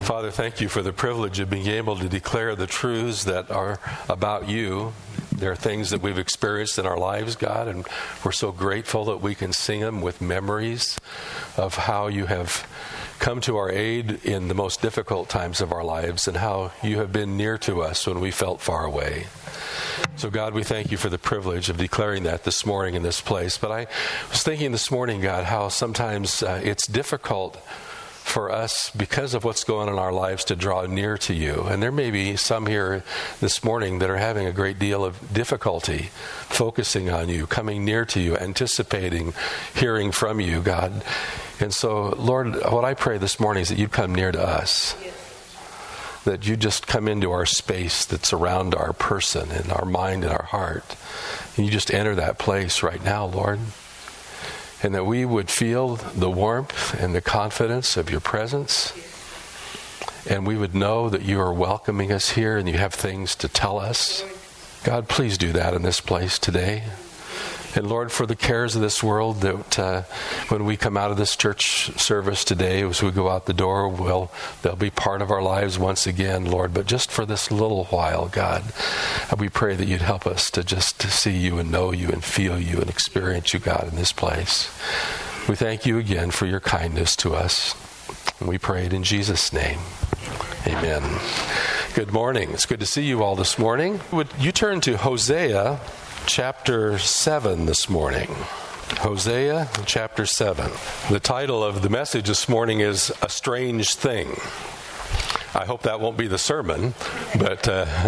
Father, thank you for the privilege of being able to declare the truths that are about you. There are things that we've experienced in our lives, God, and we're so grateful that we can sing them with memories of how you have come to our aid in the most difficult times of our lives and how you have been near to us when we felt far away. So, God, we thank you for the privilege of declaring that this morning in this place. But I was thinking this morning, God, how sometimes it's difficult for us, because of what's going on in our lives, to draw near to you. And there may be some here this morning that are having a great deal of difficulty focusing on you, coming near to you, anticipating hearing from you, God. And so, Lord, what I pray this morning is that you'd come near to us. That you just come into our space that's around our person and our mind and our heart. And you just enter that place right now, Lord. And that we would feel the warmth and the confidence of your presence. And we would know that you are welcoming us here and you have things to tell us. God, please do that in this place today. And Lord, for the cares of this world, that when we come out of this church service today, as we go out the door, they'll be part of our lives once again, Lord. But just for this little while, God, we pray that you'd help us to just see you and know you and feel you and experience you, God, in this place. We thank you again for your kindness to us. And we pray it in Jesus' name. Amen. Good morning. It's good to see you all this morning. Would you turn to Hosea chapter 7 this morning. Hosea chapter 7. The title of the message this morning is A Strange Thing. I hope that won't be the sermon, but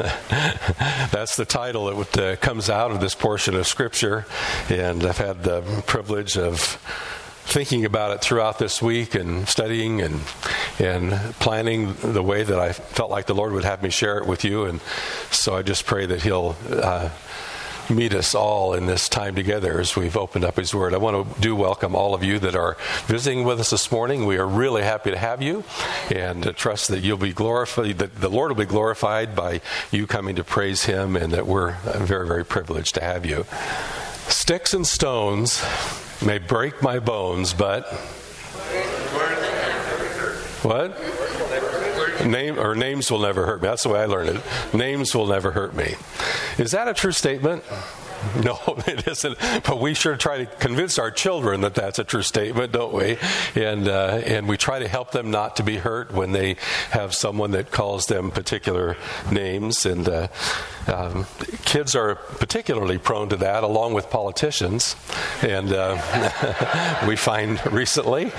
that's the title that comes out of this portion of Scripture. And I've had the privilege of thinking about it throughout this week and studying and planning the way that I felt like the Lord would have me share it with you. And so I just pray that He'll meet us all in this time together as we've opened up His Word. I want to welcome all of you that are visiting with us this morning. We are really happy to have you and trust that you'll be glorified, that the Lord will be glorified by you coming to praise Him, and that we're very, very privileged to have you. Sticks and stones may break my bones, but what? Names will never hurt me. That's the way I learned it. Names will never hurt me. Is that a true statement? No, it isn't. But we sure try to convince our children that that's a true statement, don't we? And we try to help them not to be hurt when they have someone that calls them particular names. And kids are particularly prone to that, along with politicians. And we find recently.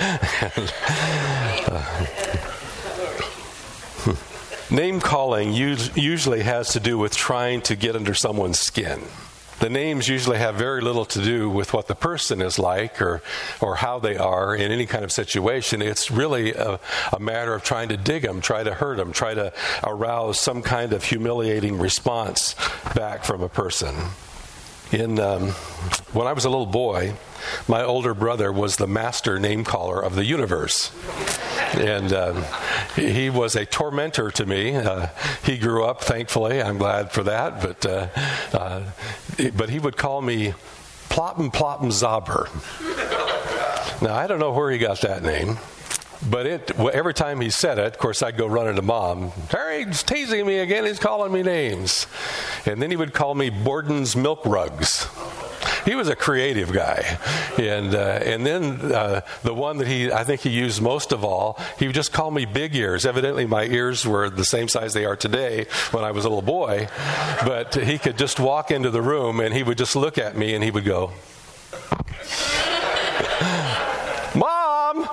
Name calling usually has to do with trying to get under someone's skin. The names usually have very little to do with what the person is like or how they are in any kind of situation. It's really a matter of trying to dig them, try to hurt them, try to arouse some kind of humiliating response back from a person. When I was a little boy, my older brother was the master name caller of the universe. And he was a tormentor to me. He grew up, thankfully. I'm glad for that. But he would call me Ploppen Ploppen Zobber. Now, I don't know where he got that name. But every time he said it, of course, I'd go running to Mom. Harry's teasing me again. He's calling me names. And then he would call me Borden's Milk Rugs. He was a creative guy. And then the one that I think he used most of all, he would just call me Big Ears. Evidently, my ears were the same size they are today when I was a little boy. But he could just walk into the room and he would just look at me and he would go, Mom!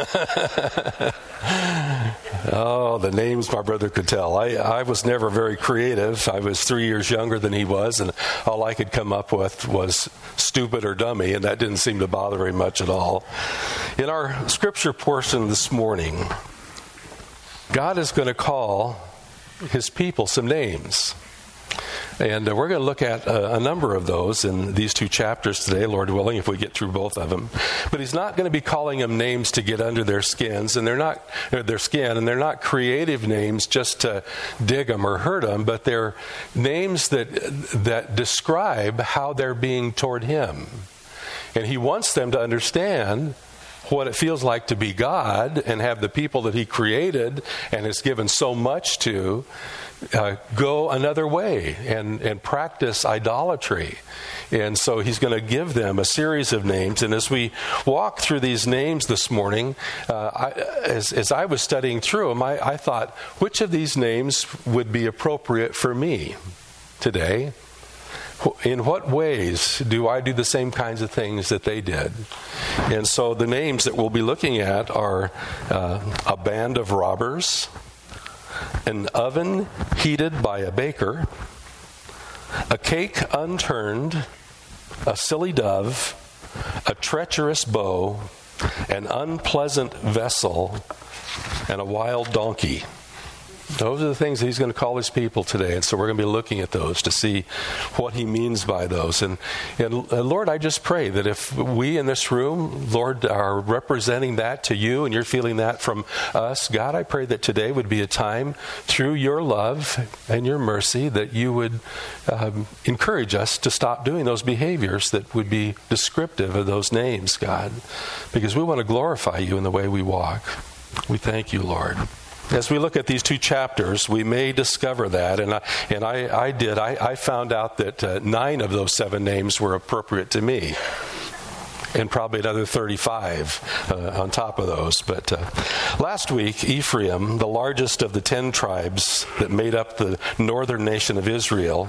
Oh, the names my brother could tell. I was never very creative. I was 3 years younger than he was, and all I could come up with was stupid or dummy, and that didn't seem to bother him much at all. In our scripture portion this morning, God is going to call His people some names. And we're going to look at a number of those in these two chapters today, Lord willing, if we get through both of them. But He's not going to be calling them names to get under their skins, and they're not creative names just to dig them or hurt them, but they're names that describe how they're being toward Him. And He wants them to understand what it feels like to be God and have the people that he created and has given so much to go another way and practice idolatry. And so he's going to give them a series of names. And as we walk through these names this morning, as I was studying through them, I thought, which of these names would be appropriate for me today? In what ways do I do the same kinds of things that they did? And so the names that we'll be looking at are a band of robbers, an oven heated by a baker, a cake unturned, a silly dove, a treacherous bow, an unpleasant vessel, and a wild donkey. Those are the things that he's going to call his people today. And so we're going to be looking at those to see what he means by those. And Lord, I just pray that if we in this room, Lord, are representing that to you and you're feeling that from us, God, I pray that today would be a time through your love and your mercy that you would encourage us to stop doing those behaviors that would be descriptive of those names, God, because we want to glorify you in the way we walk. We thank you, Lord. As we look at these two chapters, we may discover that, and I found out that 9 of those 7 names were appropriate to me, and probably another 35 on top of those. But last week, Ephraim, the largest of the 10 tribes that made up the northern nation of Israel,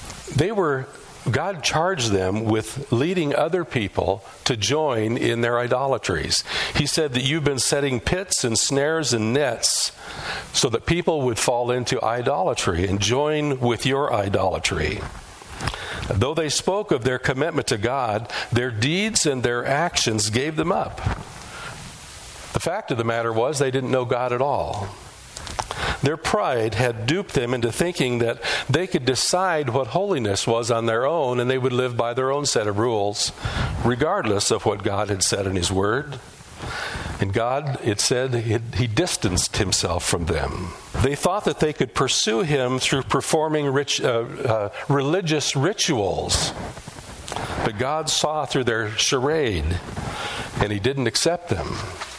God charged them with leading other people to join in their idolatries. He said that you've been setting pits and snares and nets so that people would fall into idolatry and join with your idolatry. Though they spoke of their commitment to God, their deeds and their actions gave them up. The fact of the matter was they didn't know God at all. Their pride had duped them into thinking that they could decide what holiness was on their own and they would live by their own set of rules, regardless of what God had said in his word. And God, it said, he distanced himself from them. They thought that they could pursue him through performing religious rituals. But God saw through their charade, and he didn't accept them.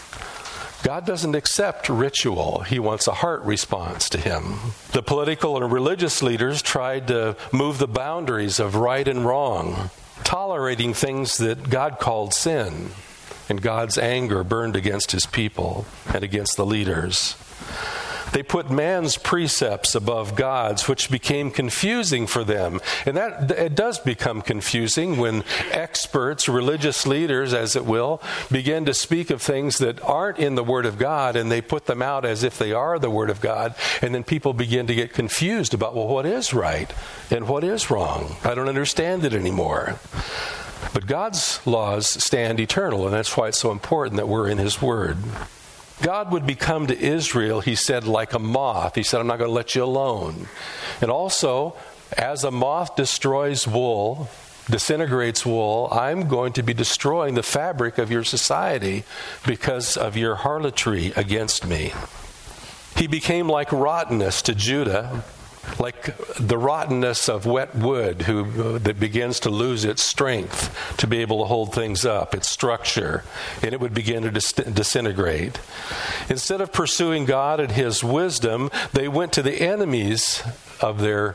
God doesn't accept ritual. He wants a heart response to him. The political and religious leaders tried to move the boundaries of right and wrong, tolerating things that God called sin. And God's anger burned against his people and against the leaders. They put man's precepts above God's, which became confusing for them. And that it does become confusing when experts, religious leaders, as it will, begin to speak of things that aren't in the Word of God, and they put them out as if they are the Word of God. And then people begin to get confused about, well, what is right and what is wrong? I don't understand it anymore. But God's laws stand eternal, and that's why it's so important that we're in his Word. God would become to Israel, he said, like a moth. He said, I'm not going to let you alone. And also, as a moth destroys wool, disintegrates wool, I'm going to be destroying the fabric of your society because of your harlotry against me. He became like rottenness to Judah, like the rottenness of wet wood that begins to lose its strength to be able to hold things up, its structure, and it would begin to disintegrate. Instead of pursuing God and his wisdom, they went to the enemies of their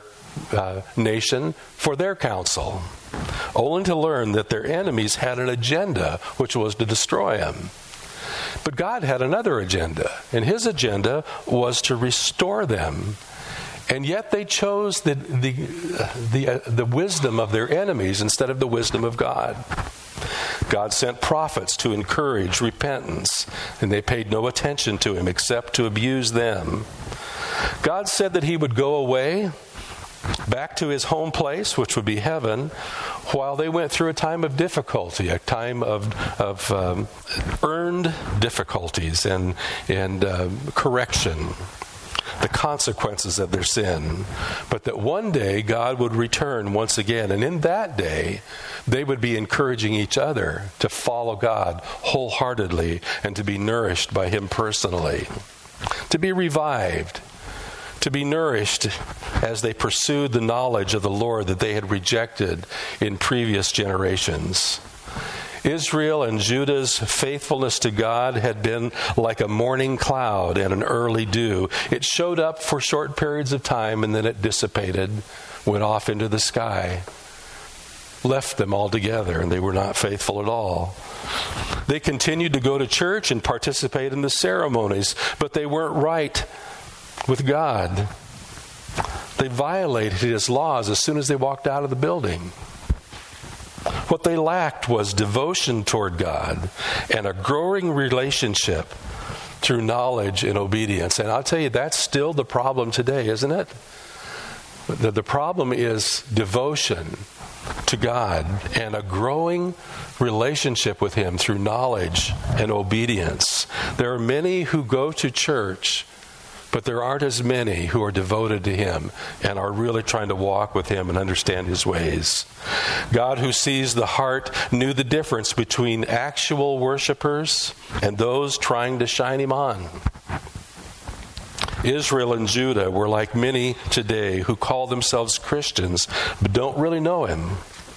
nation for their counsel, only to learn that their enemies had an agenda, which was to destroy them. But God had another agenda, and his agenda was to restore them. And yet they chose the wisdom of their enemies instead of the wisdom of God. God sent prophets to encourage repentance, and they paid no attention to him except to abuse them. God said that he would go away back to his home place, which would be heaven, while they went through a time of difficulty, a time of earned difficulties and correction, the consequences of their sin, but that one day God would return once again, and in that day they would be encouraging each other to follow God wholeheartedly and to be nourished by him personally, to be revived, to be nourished as they pursued the knowledge of the Lord that they had rejected in previous generations. Israel and Judah's faithfulness to God had been like a morning cloud and an early dew. It showed up for short periods of time and then it dissipated, went off into the sky, left them altogether, and they were not faithful at all. They continued to go to church and participate in the ceremonies, but they weren't right with God. They violated His laws as soon as they walked out of the building. What they lacked was devotion toward God and a growing relationship through knowledge and obedience. And I'll tell you, that's still the problem today, isn't it? The problem is devotion to God and a growing relationship with Him through knowledge and obedience. There are many who go to church, but there aren't as many who are devoted to Him and are really trying to walk with Him and understand His ways. God, who sees the heart, knew the difference between actual worshipers and those trying to shine Him on. Israel and Judah were like many today who call themselves Christians but don't really know Him.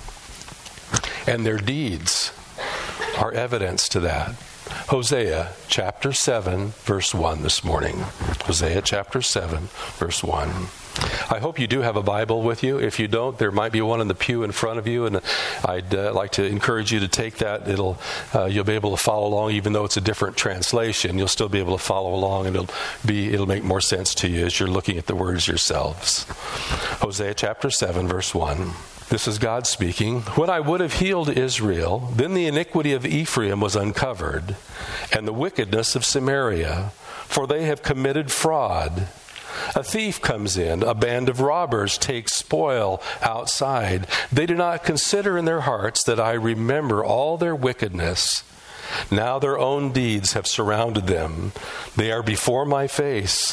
And their deeds are evidence to that. Hosea chapter 7, verse 1 this morning. Hosea chapter 7, verse 1. I hope you do have a Bible with you. If you don't, there might be one in the pew in front of you, and I'd like to encourage you to take that. You'll be able to follow along, even though it's a different translation. You'll still be able to follow along, and it'll make more sense to you as you're looking at the words yourselves. Hosea chapter 7, verse 1. This is God speaking. When I would have healed Israel, then the iniquity of Ephraim was uncovered, and the wickedness of Samaria, for they have committed fraud. A thief comes in, a band of robbers takes spoil outside. They do not consider in their hearts that I remember all their wickedness. Now their own deeds have surrounded them. They are before my face.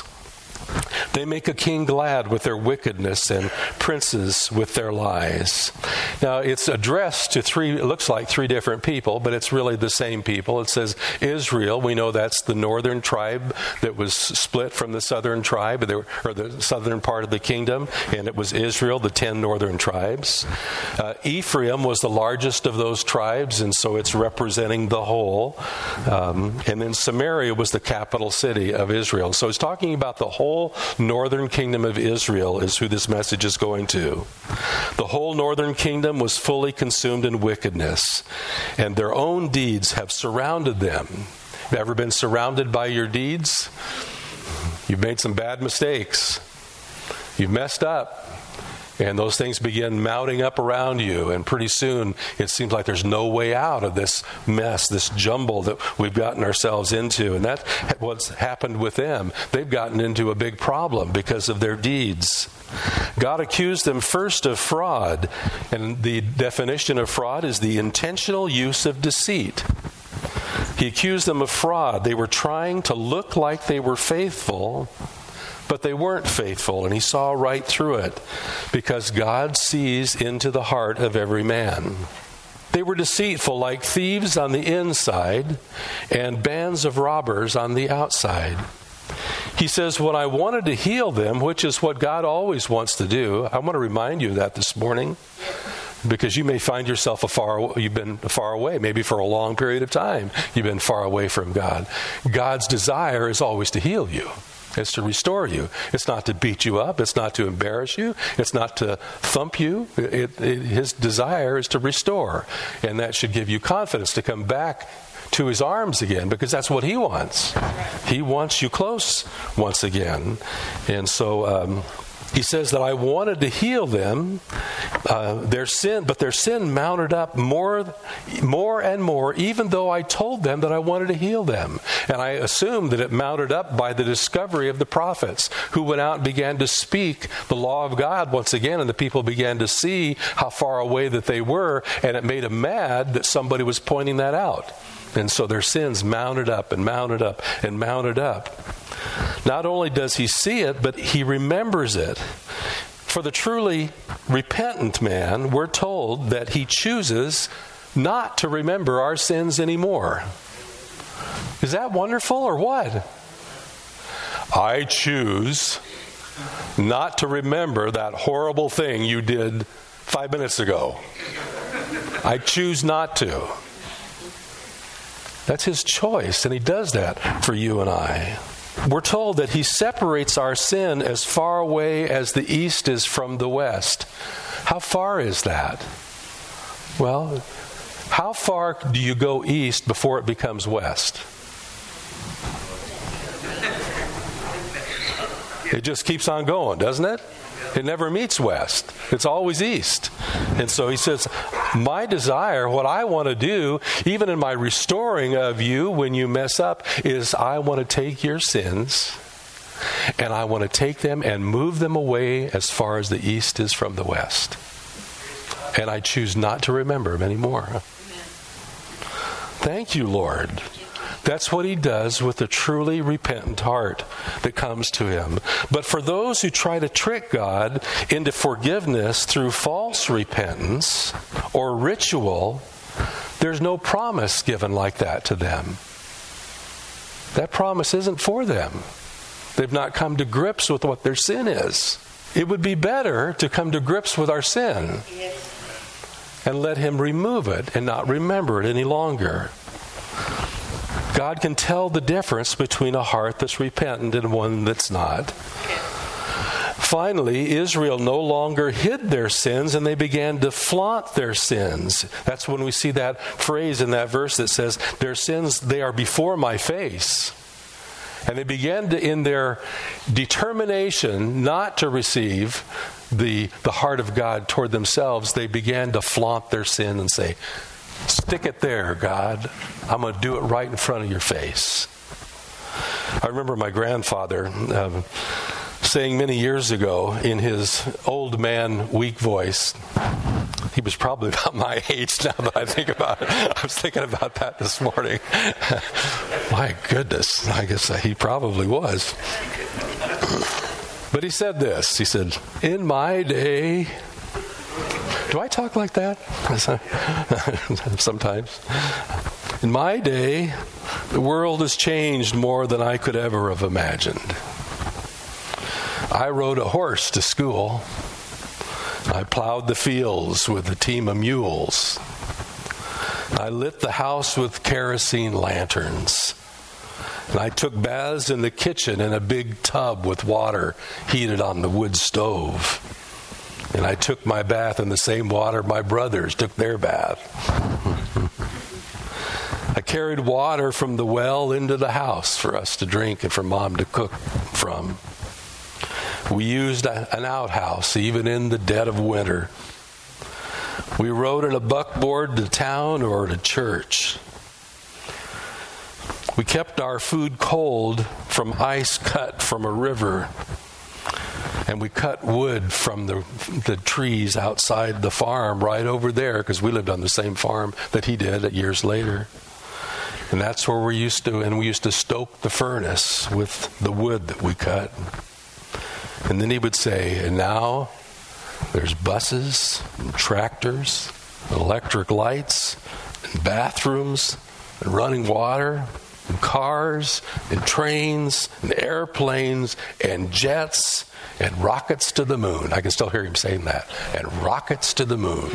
They make a king glad with their wickedness and princes with their lies. Now, it's addressed to it looks like three different people, but it's really the same people. It says Israel. We know that's the northern tribe that was split from the southern tribe, or the southern part of the kingdom, and it was Israel, the 10 northern tribes. Ephraim was the largest of those tribes, and so it's representing the whole. And then Samaria was the capital city of Israel. So it's talking about the whole northern kingdom of Israel is who this message is going to. The whole northern kingdom was fully consumed in wickedness, and their own deeds have surrounded them. Have you ever been surrounded by your deeds? You've made some bad mistakes. You've messed up. And those things begin mounting up around you. And pretty soon, it seems like there's no way out of this mess, this jumble that we've gotten ourselves into. And that's what's happened with them. They've gotten into a big problem because of their deeds. God accused them first of fraud. And the definition of fraud is the intentional use of deceit. He accused them of fraud. They were trying to look like they were faithful, but they weren't faithful, and He saw right through it, because God sees into the heart of every man. They were deceitful like thieves on the inside and bands of robbers on the outside. He says, when I wanted to heal them, which is what God always wants to do, I want to remind you of that this morning, because you may find yourself you've been far away, maybe for a long period of time. You've been far away from God. God's desire is always to heal you. It's to restore you. It's not to beat you up. It's not to embarrass you. It's not to thump you. His desire is to restore. And that should give you confidence to come back to His arms again, because that's what He wants. He wants you close once again. And so He says that I wanted to heal them, their sin mounted up more and more, even though I told them that I wanted to heal them. And I assume that it mounted up by the discovery of the prophets, who went out and began to speak the law of God once again, and the people began to see how far away that they were, and it made them mad that somebody was pointing that out. And so their sins mounted up and mounted up and mounted up. Not only does He see it, but He remembers it. For the truly repentant man, we're told that He chooses not to remember our sins anymore. Is that wonderful or what? I choose not to remember that horrible thing you did 5 minutes ago. I choose not to. That's his choice, and he does that for you and I. We're told that he separates our sin as far away as the east is from the west. How far is that? Well, how far do you go east before it becomes west? It just keeps on going, doesn't it? It never meets west. It's always east. And so he says, my desire, what I want to do, even in my restoring of you when you mess up, is I want to take your sins and I want to take them and move them away as far as the east is from the west. And I choose not to remember them anymore. Thank you, Lord. That's what he does with a truly repentant heart that comes to him. But for those who try to trick God into forgiveness through false repentance or ritual, there's no promise given like that to them. That promise isn't for them. They've not come to grips with what their sin is. It would be better to come to grips with our sin and let him remove it and not remember it any longer. God can tell the difference between a heart that's repentant and one that's not. Finally, Israel no longer hid their sins and they began to flaunt their sins. That's when we see that phrase in that verse that says, their sins, they are before my face. And they began to, in their determination not to receive the heart of God toward themselves, they began to flaunt their sin and say, stick it there, God. I'm going to do it right in front of your face. I remember my grandfather saying many years ago in his old man, weak voice, he was probably about my age now that I think about it. I was thinking about that this morning. My goodness, I guess he probably was. But he said this, he said, in my day... Do I talk like that? Sometimes. In my day, the world has changed more than I could ever have imagined. I rode a horse to school. I plowed the fields with a team of mules. I lit the house with kerosene lanterns. And I took baths in the kitchen in a big tub with water heated on the wood stove. And I took my bath in the same water my brothers took their bath. I carried water from the well into the house for us to drink and for Mom to cook from. We used an outhouse even in the dead of winter. We rode in a buckboard to town or to church. We kept our food cold from ice cut from a river. And we cut wood from the trees outside the farm right over there because we lived on the same farm that he did years later. And that's where we used to stoke the furnace with the wood that we cut. And then he would say, and now there's buses and tractors, and electric lights, and bathrooms, and running water, and cars, and trains, and airplanes, and jets, and rockets to the moon. I can still hear him saying that. And rockets to the moon.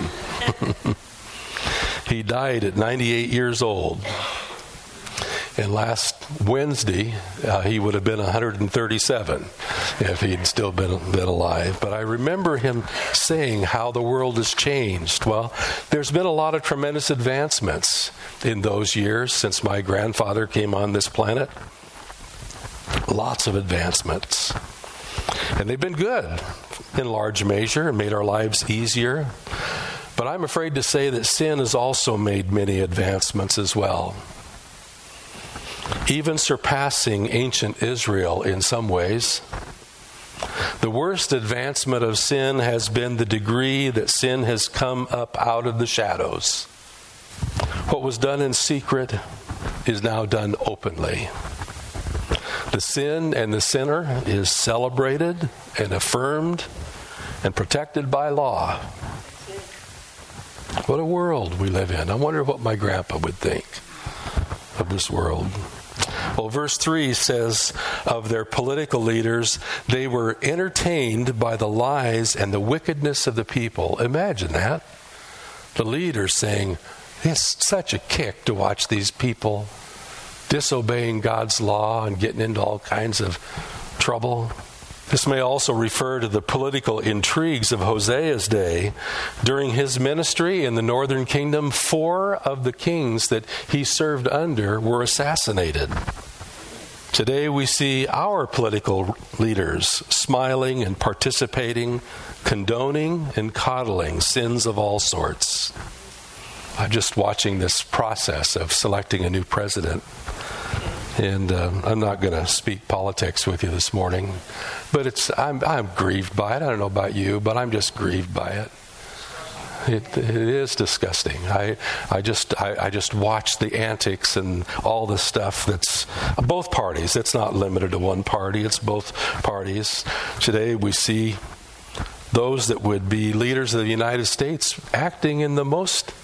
He died at 98 years old. And last Wednesday, he would have been 137 if he'd still been alive. But I remember him saying how the world has changed. Well, there's been a lot of tremendous advancements in those years since my grandfather came on this planet. Lots of advancements. And they've been good in large measure and made our lives easier. But I'm afraid to say that sin has also made many advancements as well. Even surpassing ancient Israel in some ways. The worst advancement of sin has been the degree that sin has come up out of the shadows. What was done in secret is now done openly. The sin and the sinner is celebrated and affirmed and protected by law. What a world we live in. I wonder what my grandpa would think of this world. Well, verse 3 says of their political leaders, they were entertained by the lies and the wickedness of the people. Imagine that. The leaders saying, it's such a kick to watch these people disobeying God's law and getting into all kinds of trouble. This may also refer to the political intrigues of Hosea's day. During his ministry in the northern kingdom, 4 of the kings that he served under were assassinated. Today we see our political leaders smiling and participating, condoning and coddling sins of all sorts. I'm just watching this process of selecting a new president. And I'm not going to speak politics with you this morning, but I'm grieved by it. I don't know about you, but I'm just grieved by it. It is disgusting. I just watch the antics and all the stuff that's both parties. It's not limited to one party. It's both parties. Today we see those that would be leaders of the United States acting in the most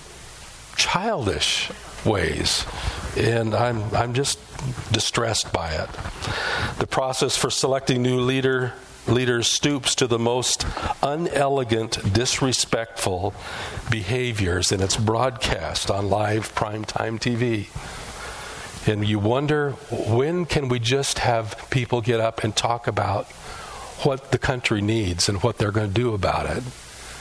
childish ways, and I'm just distressed by it. The process for selecting new leaders stoops to the most unelegant, disrespectful behaviors, and it's broadcast on live primetime TV. And you wonder, when can we just have people get up and talk about what the country needs and what they're going to do about it,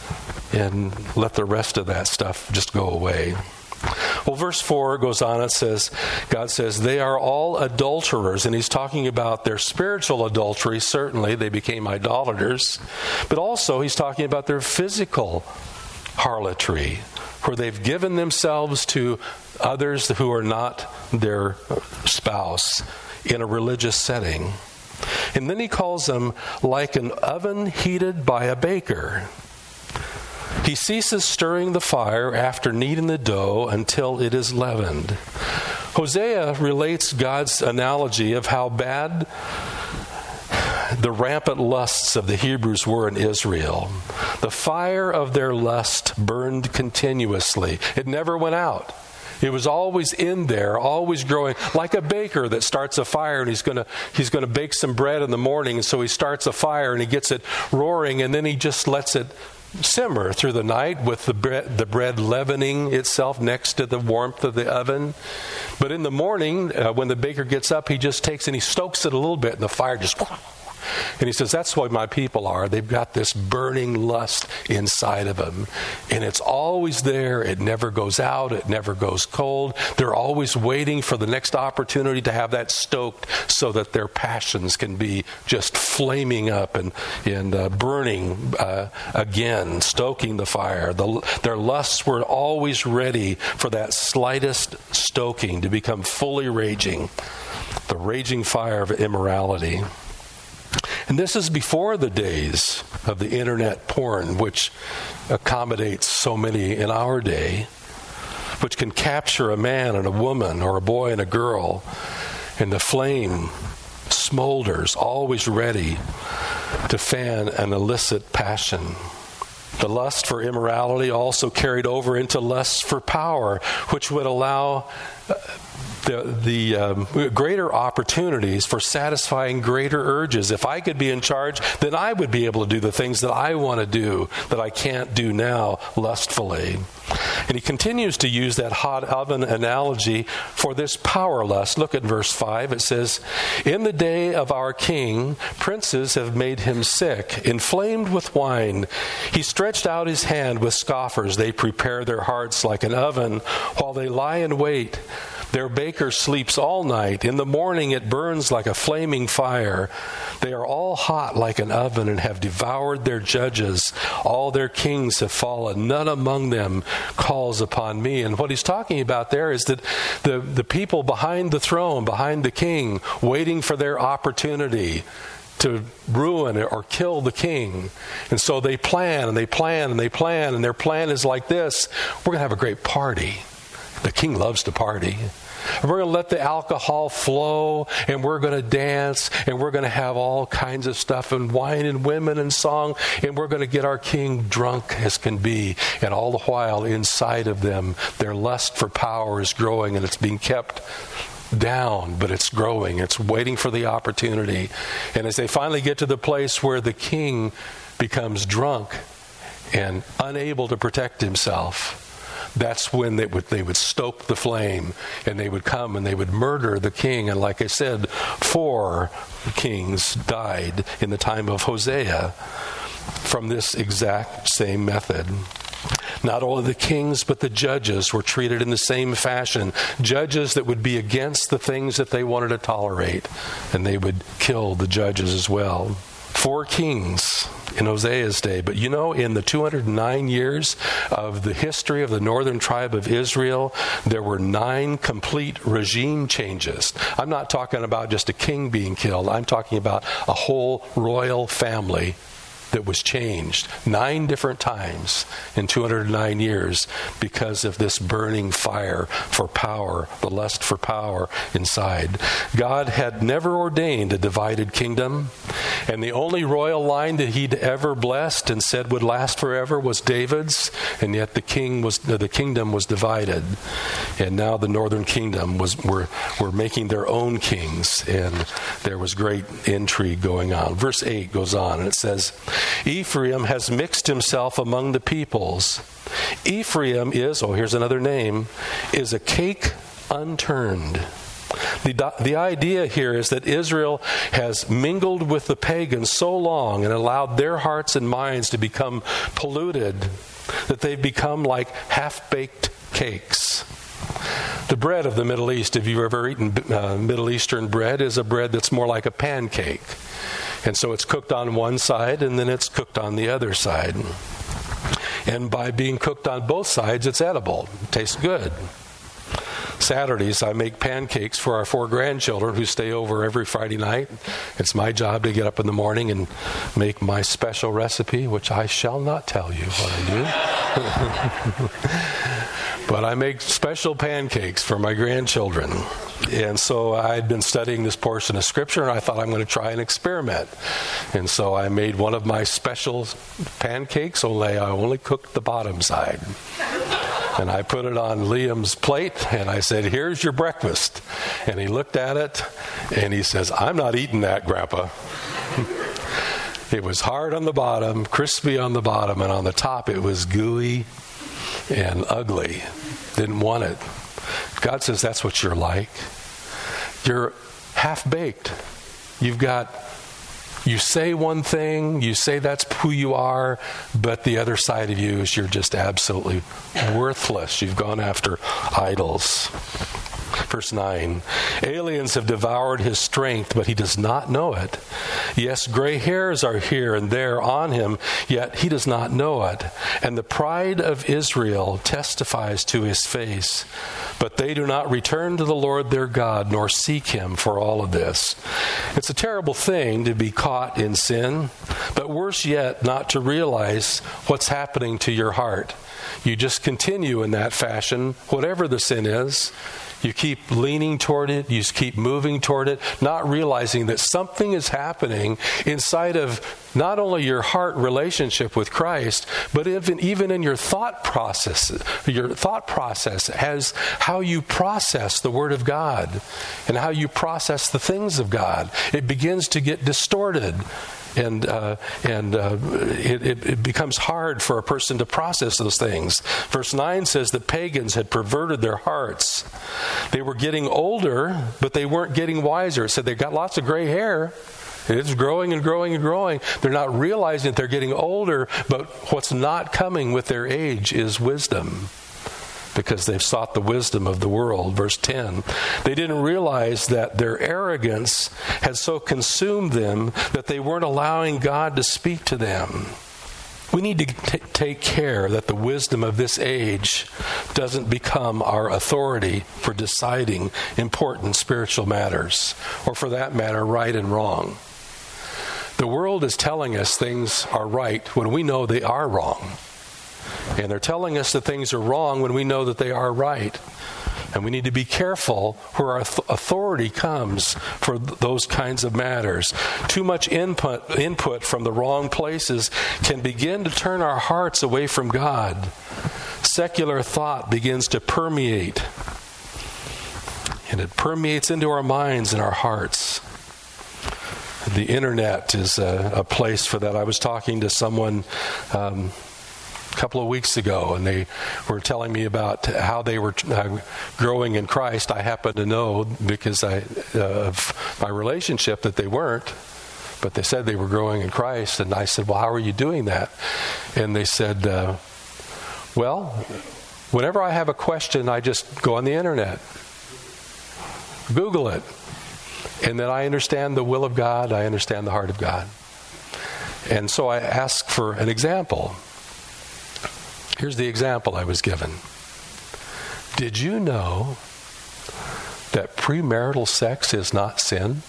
and let the rest of that stuff just go away? Well, verse 4 goes on, it says, God says, they are all adulterers, and he's talking about their spiritual adultery. Certainly, they became idolaters, but also he's talking about their physical harlotry, where they've given themselves to others who are not their spouse in a religious setting. And then he calls them like an oven heated by a baker. He ceases stirring the fire after kneading the dough until it is leavened. Hosea relates God's analogy of how bad the rampant lusts of the Hebrews were in Israel. The fire of their lust burned continuously. It never went out. It was always in there, always growing, like a baker that starts a fire, and he's going to bake some bread in the morning, and so he starts a fire and he gets it roaring, and then he just lets it simmer through the night with the bread leavening itself next to the warmth of the oven. But in the morning, when the baker gets up, he just takes and he stokes it a little bit, and the fire just... And he says, that's what my people are. They've got this burning lust inside of them. And it's always there. It never goes out. It never goes cold. They're always waiting for the next opportunity to have that stoked so that their passions can be just flaming up and burning again, stoking the fire. Their lusts were always ready for that slightest stoking to become fully raging. The raging fire of immorality. And this is before the days of the internet porn, which accommodates so many in our day, which can capture a man and a woman or a boy and a girl, and the flame smolders, always ready to fan an illicit passion. The lust for immorality also carried over into lust for power, which would allow the greater opportunities for satisfying greater urges. If I could be in charge, then I would be able to do the things that I want to do that I can't do now lustfully. And he continues to use that hot oven analogy for this power lust. Look at verse 5. It says, in the day of our king, princes have made him sick, inflamed with wine. He stretched out his hand with scoffers. They prepare their hearts like an oven while they lie in wait. Their baker sleeps all night. In the morning it burns like a flaming fire. They are all hot like an oven and have devoured their judges. All their kings have fallen. None among them calls upon me. And what he's talking about there is that the people behind the throne, behind the king, waiting for their opportunity to ruin or kill the king. And so they plan and they plan and they plan, and their plan is like this: we're going to have a great party. The king loves to party. We're going to let the alcohol flow, and we're going to dance, and we're going to have all kinds of stuff, and wine and women and song, and we're going to get our king drunk as can be. And all the while inside of them, their lust for power is growing, and it's being kept down, but it's growing. It's waiting for the opportunity. And as they finally get to the place where the king becomes drunk and unable to protect himself, that's when they would stoke the flame, and they would come and they would murder the king. And like I said, 4 kings died in the time of Hosea from this exact same method. Not only the kings, but the judges were treated in the same fashion. Judges that would be against the things that they wanted to tolerate, and they would kill the judges as well. 4 kings in Hosea's day. But you know, in the 209 years of the history of the northern tribe of Israel, there were 9 complete regime changes. I'm not talking about just a king being killed. I'm talking about a whole royal family that was changed 9 different times in 209 years because of this burning fire for power, the lust for power inside. God had never ordained a divided kingdom, and the only royal line that he'd ever blessed and said would last forever was David's, and yet the kingdom was divided. And now the northern kingdom were making their own kings, and there was great intrigue going on. Verse 8 goes on, and it says, Ephraim has mixed himself among the peoples. Ephraim is, here's another name, is a cake unturned. The idea here is that Israel has mingled with the pagans so long and allowed their hearts and minds to become polluted that they've become like half-baked cakes. The bread of the Middle East, if you've ever eaten Middle Eastern bread, is a bread that's more like a pancake. And so it's cooked on one side and then it's cooked on the other side. And by being cooked on both sides, it's edible. It tastes good. Saturdays, I make pancakes for our 4 grandchildren who stay over every Friday night. It's my job to get up in the morning and make my special recipe, which I shall not tell you what I do. But I make special pancakes for my grandchildren. And so I'd been studying this portion of Scripture, and I thought I'm going to try an experiment. And so I made one of my special pancakes, only I only cooked the bottom side. And I put it on Liam's plate, and I said, here's your breakfast. And he looked at it, and he says, I'm not eating that, Grandpa. It was hard on the bottom, crispy on the bottom, and on the top it was gooey and ugly. Didn't want it. God says that's what you're like. You're half-baked. You say one thing, you say that's who you are, but the other side of you is you're just absolutely worthless. You've gone after idols. Verse 9, aliens have devoured his strength, but he does not know it. Yes, gray hairs are here and there on him, yet he does not know it. And the pride of Israel testifies to his face. But they do not return to the Lord their God, nor seek him for all of this. It's a terrible thing to be caught in sin, but worse yet, not to realize what's happening to your heart. You just continue in that fashion, whatever the sin is. You keep leaning toward it, you keep moving toward it, not realizing that something is happening inside of not only your heart relationship with Christ, but even in your thought process. Your thought process has how you process the Word of God and how you process the things of God. It begins to get distorted. And it becomes hard for a person to process those things. Verse 9 says that pagans had perverted their hearts. They were getting older, but they weren't getting wiser. It said they got lots of gray hair. It's growing and growing and growing. They're not realizing that they're getting older, but what's not coming with their age is wisdom, because they've sought the wisdom of the world. Verse 10, they didn't realize that their arrogance had so consumed them that they weren't allowing God to speak to them. We need to take care that the wisdom of this age doesn't become our authority for deciding important spiritual matters, or for that matter, right and wrong. The world is telling us things are right when we know they are wrong. And they're telling us that things are wrong when we know that they are right. And we need to be careful where our authority comes for those kinds of matters. Too much input from the wrong places can begin to turn our hearts away from God. Secular thought begins to permeate. And it permeates into our minds and our hearts. The internet is a place for that. I was talking to someone couple of weeks ago, and they were telling me about how they were growing in Christ. I happen to know, because of my relationship, that they weren't. But they said they were growing in Christ, and I said, well, how are you doing that? And they said, well, whenever I have a question, I just go on the internet, Google it, and then I understand the will of God, I understand the heart of God. And so I asked for an example. Here's the example I was given. Did you know that premarital sex is not sin?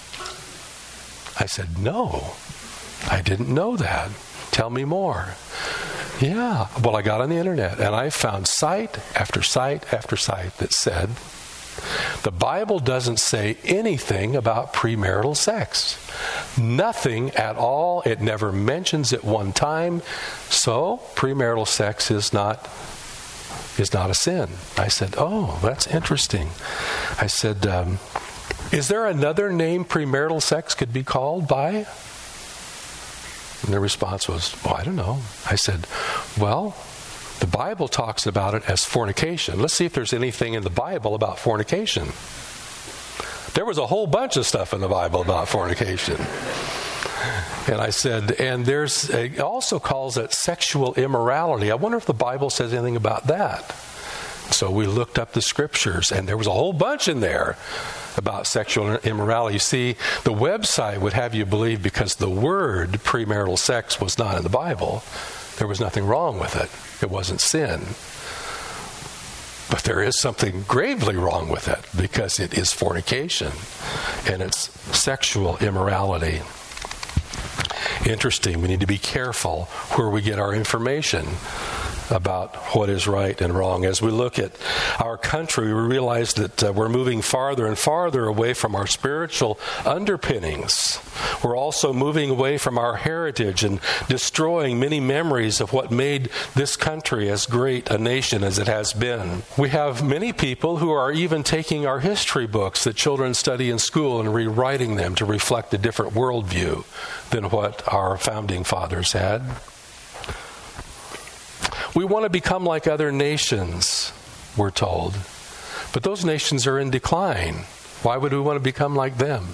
I said, no, I didn't know that. Tell me more. Yeah, well, I got on the internet and I found site after site after site that said the Bible doesn't say anything about premarital sex. Nothing at all. It never mentions it one time. So premarital sex is not a sin. I said, oh, that's interesting. I said, is there another name premarital sex could be called by? And their response was, well, I don't know. I said, well, the Bible talks about it as fornication. Let's see if there's anything in the Bible about fornication. There was a whole bunch of stuff in the Bible about fornication. And I said, and it also calls it sexual immorality. I wonder if the Bible says anything about that. So we looked up the scriptures, and there was a whole bunch in there about sexual immorality. You see, the website would have you believe because the word premarital sex was not in the Bible, there was nothing wrong with it. It wasn't sin. But there is something gravely wrong with it because it is fornication and it's sexual immorality. Interesting. We need to be careful where we get our information about what is right and wrong. As we look at our country, we realize that we're moving farther and farther away from our spiritual underpinnings. We're also moving away from our heritage and destroying many memories of what made this country as great a nation as it has been. We have many people who are even taking our history books that children study in school and rewriting them to reflect a different worldview than what our founding fathers had. We want to become like other nations, we're told. But those nations are in decline. Why would we want to become like them?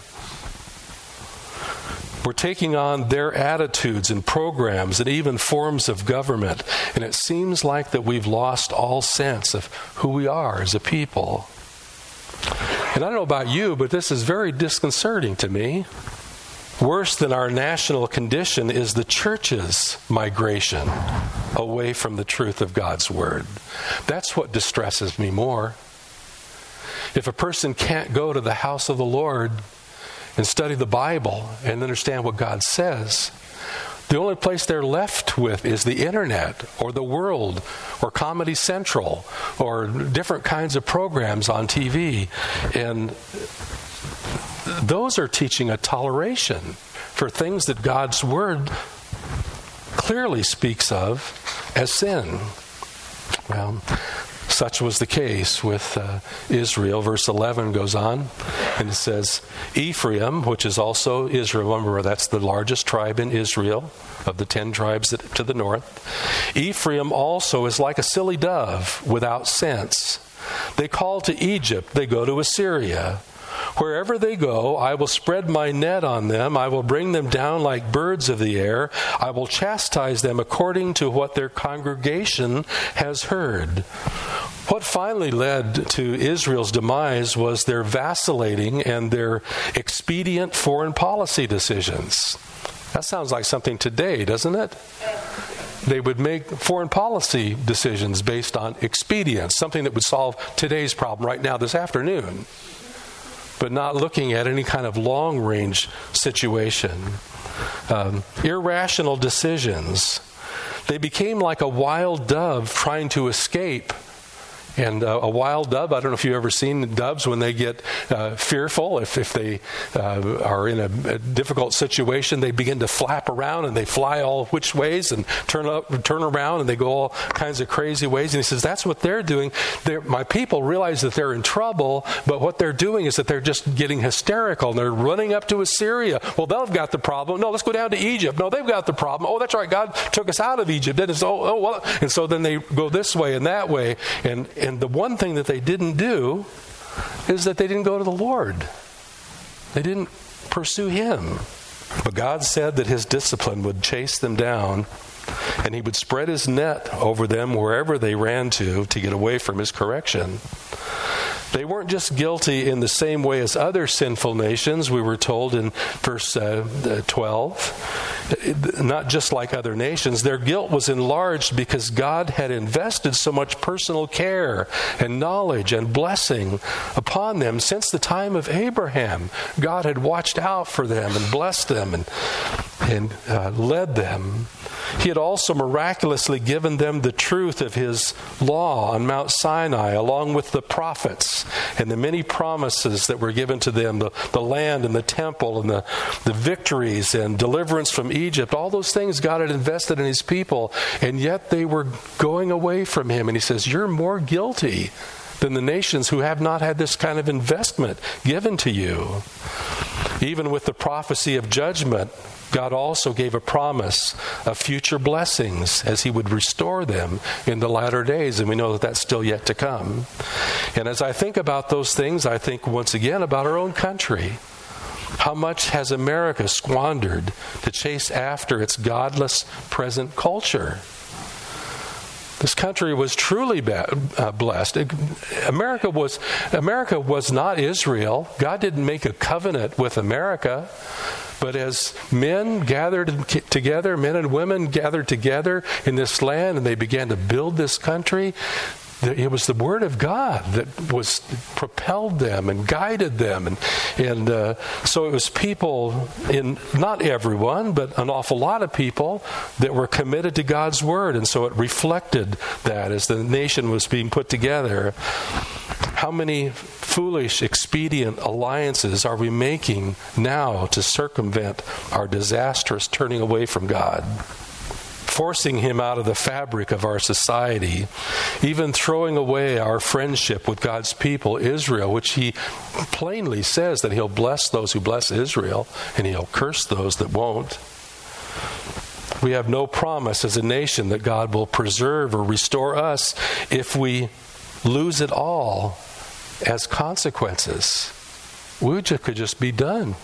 We're taking on their attitudes and programs and even forms of government. And it seems like that we've lost all sense of who we are as a people. And I don't know about you, but this is very disconcerting to me. Worse than our national condition is the church's migration away from the truth of God's Word. That's what distresses me more. If a person can't go to the house of the Lord and study the Bible and understand what God says, the only place they're left with is the internet or the world or Comedy Central or different kinds of programs on TV. And those are teaching a toleration for things that God's Word clearly speaks of as sin. Well, such was the case with Israel. Verse 11 goes on, and it says, Ephraim, which is also Israel, remember that's the largest tribe in Israel, of the 10 tribes to the north. Ephraim also is like a silly dove without sense. They call to Egypt, they go to Assyria. Wherever they go, I will spread my net on them. I will bring them down like birds of the air. I will chastise them according to what their congregation has heard. What finally led to Israel's demise was their vacillating and their expedient foreign policy decisions. That sounds like something today, doesn't it? They would make foreign policy decisions based on expedience, something that would solve today's problem right now, this afternoon, but not looking at any kind of long-range situation. Irrational decisions. They became like a wild dove trying to escape And a wild dove, I don't know if you've ever seen doves when they get fearful, if they are in a difficult situation, they begin to flap around and they fly all which ways and turn around and they go all kinds of crazy ways. And he says, that's what they're doing. My people realize that they're in trouble, but what they're doing is that they're just getting hysterical and they're running up to Assyria. Well, they've got the problem. No, let's go down to Egypt. No, they've got the problem. Oh, that's right. God took us out of Egypt. And so then they go this way and that way. And the one thing that they didn't do is that they didn't go to the Lord. They didn't pursue Him. But God said that His discipline would chase them down, and He would spread His net over them wherever they ran to get away from His correction. They weren't just guilty in the same way as other sinful nations, we were told in verse 12. Not just like other nations. Their guilt was enlarged because God had invested so much personal care and knowledge and blessing upon them since the time of Abraham. God had watched out for them and blessed them and led them. He had also miraculously given them the truth of His law on Mount Sinai, along with the prophets and the many promises that were given to them, the land and the temple and the victories and deliverance from Egypt. All those things God had invested in His people, and yet they were going away from Him. And He says, you're more guilty than the nations who have not had this kind of investment given to you. Even with the prophecy of judgment, God also gave a promise of future blessings as He would restore them in the latter days, and we know that that's still yet to come. And as I think about those things, I think once again about our own country. How much has America squandered to chase after its godless present culture? This country was truly blessed. America was not Israel. God didn't make a covenant with America. But as men gathered together, men and women gathered together in this land, and they began to build this country, it was the Word of God that propelled them and guided them. And so it was people, not everyone, but an awful lot of people that were committed to God's Word. And so it reflected that as the nation was being put together. How many foolish, expedient alliances are we making now to circumvent our disastrous turning away from God? Forcing Him out of the fabric of our society, even throwing away our friendship with God's people, Israel, which He plainly says that He'll bless those who bless Israel and He'll curse those that won't. We have no promise as a nation that God will preserve or restore us if we lose it all as consequences. We could just be done.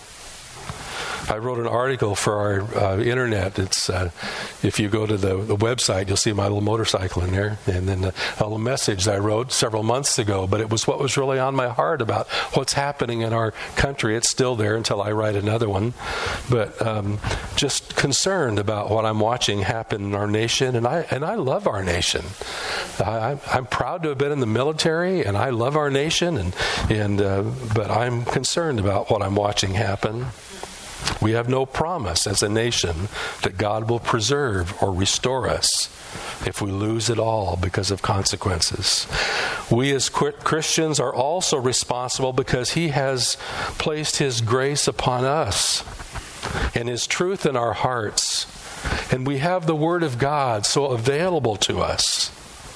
I wrote an article for our internet. It's if you go to the website, you'll see my little motorcycle in there, and then a little message that I wrote several months ago. But it was what was really on my heart about what's happening in our country. It's still there until I write another one. But just concerned about what I'm watching happen in our nation, and I love our nation. I'm proud to have been in the military, and I love our nation, but I'm concerned about what I'm watching happen. We have no promise as a nation that God will preserve or restore us if we lose it all because of consequences. We as Christians are also responsible because He has placed His grace upon us and His truth in our hearts. And we have the Word of God so available to us.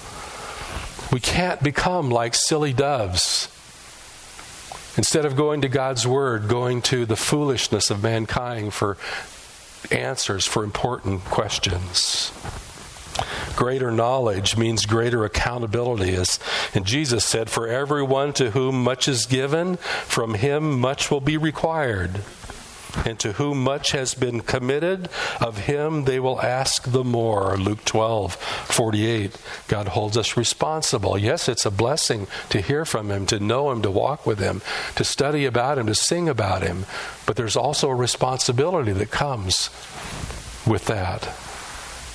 We can't become like silly doves. Instead of going to God's Word, going to the foolishness of mankind for answers for important questions. Greater knowledge means greater accountability. And Jesus said, for everyone to whom much is given, from him much will be required. And to whom much has been committed, of him they will ask the more. Luke 12:48. God holds us responsible. Yes, it's a blessing to hear from Him, to know Him, to walk with Him, to study about Him, to sing about Him. But there's also a responsibility that comes with that.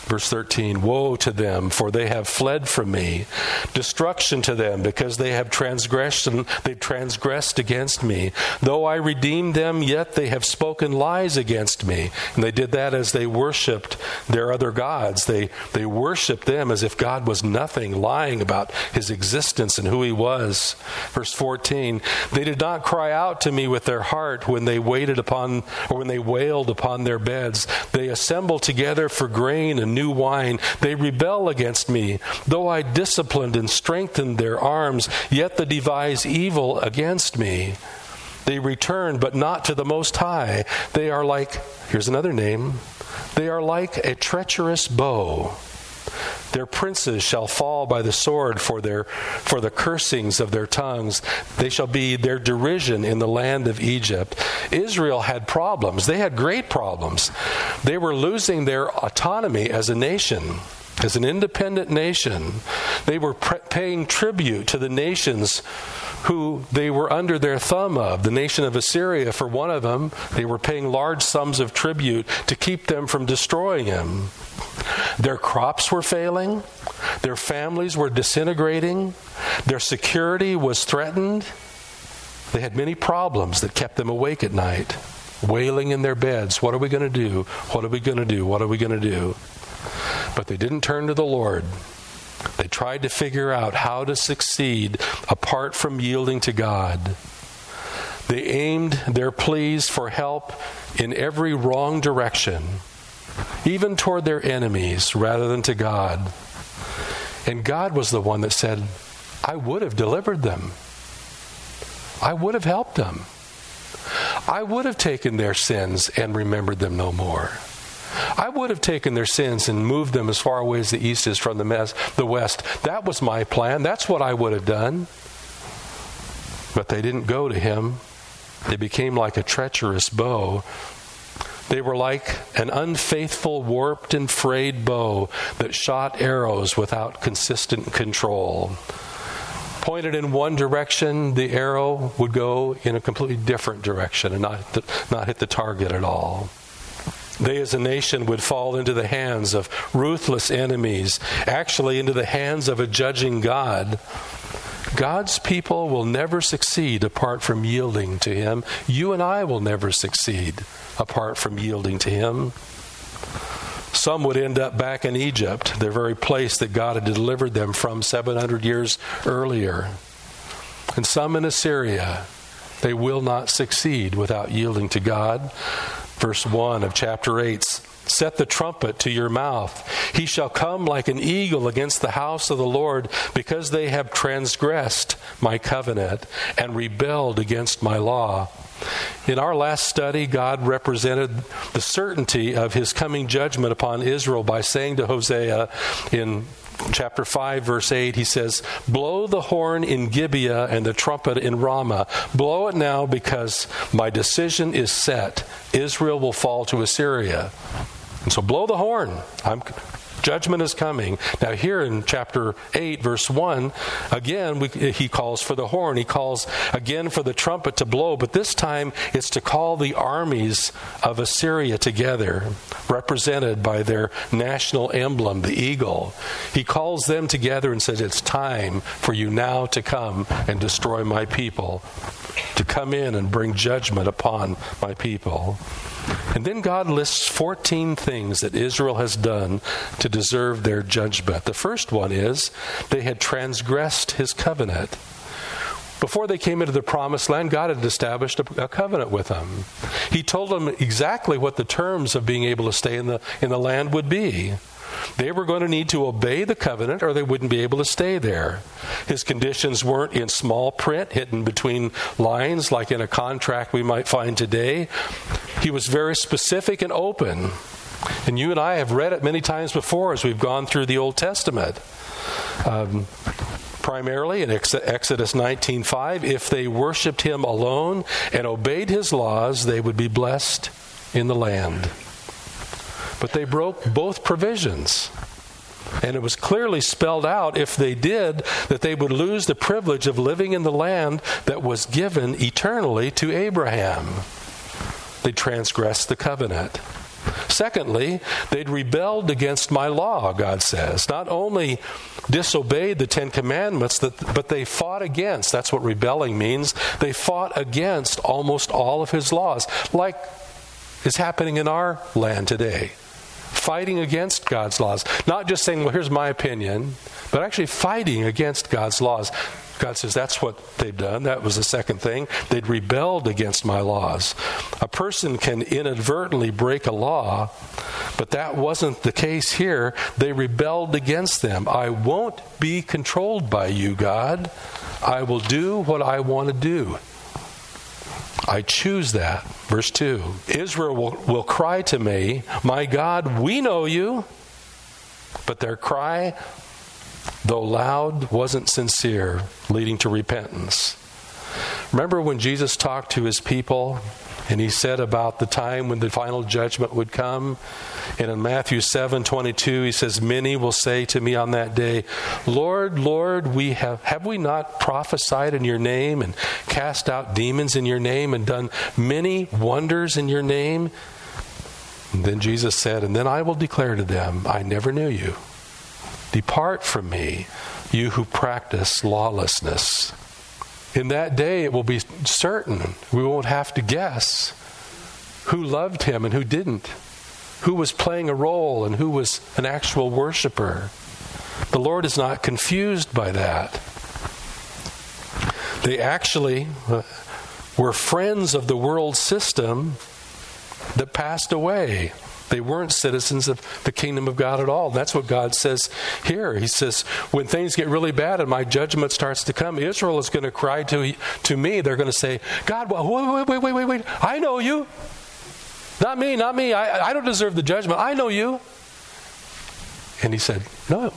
Verse 13, woe to them, for they have fled from me. Destruction to them, because they have transgressed against me. Though I redeemed them, yet they have spoken lies against me. And they did that as they worshipped their other gods. They worshipped them as if God was nothing, lying about his existence and who he was. Verse 14, they did not cry out to me with their heart when they wailed upon their beds. They assembled together for grain and new wine. They rebel against me. Though I disciplined and strengthened their arms, yet they devise evil against me. They return, but not to the Most High. They are like, here's another name, they are like a treacherous bow. Their princes shall fall by the sword for the cursings of their tongues. They shall be their derision in the land of Egypt. Israel had problems. They had great problems. They were losing their autonomy as a nation, as an independent nation. They were paying tribute to the nations who they were under their thumb of. The nation of Assyria, for one of them, they were paying large sums of tribute to keep them from destroying him. Their crops were failing. Their families were disintegrating. Their security was threatened. They had many problems that kept them awake at night, wailing in their beds. What are we going to do? What are we going to do? What are we going to do? But they didn't turn to the Lord. They tried to figure out how to succeed apart from yielding to God. They aimed their pleas for help in every wrong direction, even toward their enemies rather than to God. And God was the one that said, I would have delivered them. I would have helped them. I would have taken their sins and remembered them no more. I would have taken their sins and moved them as far away as the east is from the west. That was my plan. That's what I would have done. But they didn't go to him. They became like a treacherous bow. They were like an unfaithful, warped and frayed bow that shot arrows without consistent control. Pointed in one direction, the arrow would go in a completely different direction and not hit the target at all. They as a nation would fall into the hands of ruthless enemies, actually into the hands of a judging God. God's people will never succeed apart from yielding to him. You and I will never succeed apart from yielding to him. Some would end up back in Egypt, the very place that God had delivered them from 700 years earlier. And some in Assyria. They will not succeed without yielding to God. Verse 1 of chapter 8, set the trumpet to your mouth. He shall come like an eagle against the house of the Lord, because they have transgressed my covenant and rebelled against my law. In our last study, God represented the certainty of his coming judgment upon Israel by saying to Hosea in chapter 5, verse 8, he says, blow the horn in Gibeah and the trumpet in Ramah. Blow it now, because my decision is set. Israel will fall to Assyria. And so blow the horn. Judgment is coming. Now here in chapter 8, verse 1, again, he calls for the horn. He calls again for the trumpet to blow, but this time it's to call the armies of Assyria together, represented by their national emblem, the eagle. He calls them together and says, it's time for you now to come and destroy my people, to come in and bring judgment upon my people. And then God lists 14 things that Israel has done to deserve their judgment. The first one is they had transgressed his covenant. Before they came into the promised land, God had established a covenant with them. He told them exactly what the terms of being able to stay in the land would be. They were going to need to obey the covenant or they wouldn't be able to stay there. His conditions weren't in small print, hidden between lines like in a contract we might find today. He was very specific and open. And you and I have read it many times before as we've gone through the Old Testament. Primarily in Exodus 19:5, if they worshipped him alone and obeyed his laws, they would be blessed in the land. But they broke both provisions. And it was clearly spelled out, if they did, that they would lose the privilege of living in the land that was given eternally to Abraham. They transgressed the covenant. Secondly, they'd rebelled against my law, God says. Not only disobeyed the Ten Commandments, but they fought against. That's what rebelling means. They fought against almost all of his laws, like is happening in our land today. Fighting against God's laws. Not just saying, well, here's my opinion, but actually fighting against God's laws. God says that's what they've done. That was the second thing. They'd rebelled against my laws. A person can inadvertently break a law, but that wasn't the case here. They rebelled against them. I won't be controlled by you, God. I will do what I want to do. I choose that. Verse 2. Israel will cry to me, my God, we know you. But their cry, though loud, wasn't sincere, leading to repentance. Remember when Jesus talked to his people and he said about the time when the final judgment would come? And in Matthew 7:22, he says, many will say to me on that day, Lord, Lord, have we not prophesied in your name and cast out demons in your name and done many wonders in your name? And then Jesus said, and then I will declare to them, I never knew you. Depart from me, you who practice lawlessness. In that day it will be certain. We won't have to guess who loved him and who didn't, who was playing a role and who was an actual worshiper. The Lord is not confused by that. They actually were friends of the world system that passed away. They weren't citizens of the kingdom of God at all. That's what God says here. He says, when things get really bad and my judgment starts to come, Israel is going to cry to me. They're going to say, God, wait. I know you. Not me. I don't deserve the judgment. I know you. And he said, no,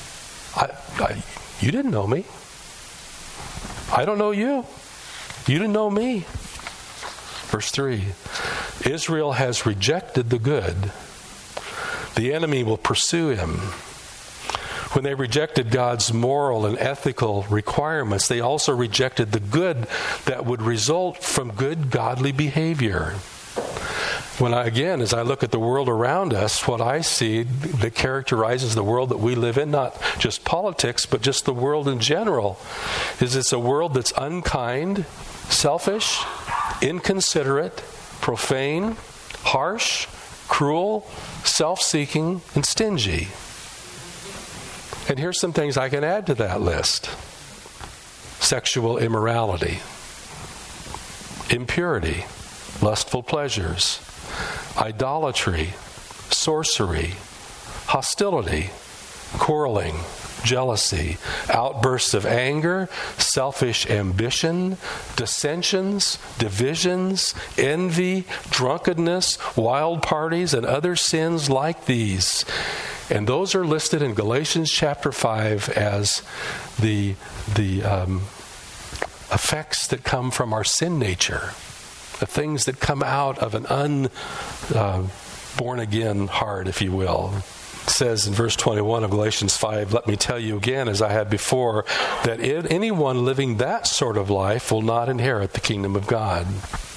you didn't know me. I don't know you. You didn't know me. Verse 3, Israel has rejected the good. The enemy will pursue him. When they rejected God's moral and ethical requirements, they also rejected the good that would result from good, godly behavior. As I look at the world around us, what I see that characterizes the world that we live in, not just politics, but just the world in general, is it's a world that's unkind, selfish, inconsiderate, profane, harsh, cruel, self-seeking, and stingy. And here's some things I can add to that list. Sexual immorality, impurity, lustful pleasures, idolatry, sorcery, hostility, quarreling, jealousy, outbursts of anger, selfish ambition, dissensions, divisions, envy, drunkenness, wild parties, and other sins like these. And those are listed in Galatians chapter 5 as the effects that come from our sin nature, the things that come out of an born again heart, if you will. It says in verse 21 of Galatians 5, let me tell you again, as I had before, that anyone living that sort of life will not inherit the kingdom of God.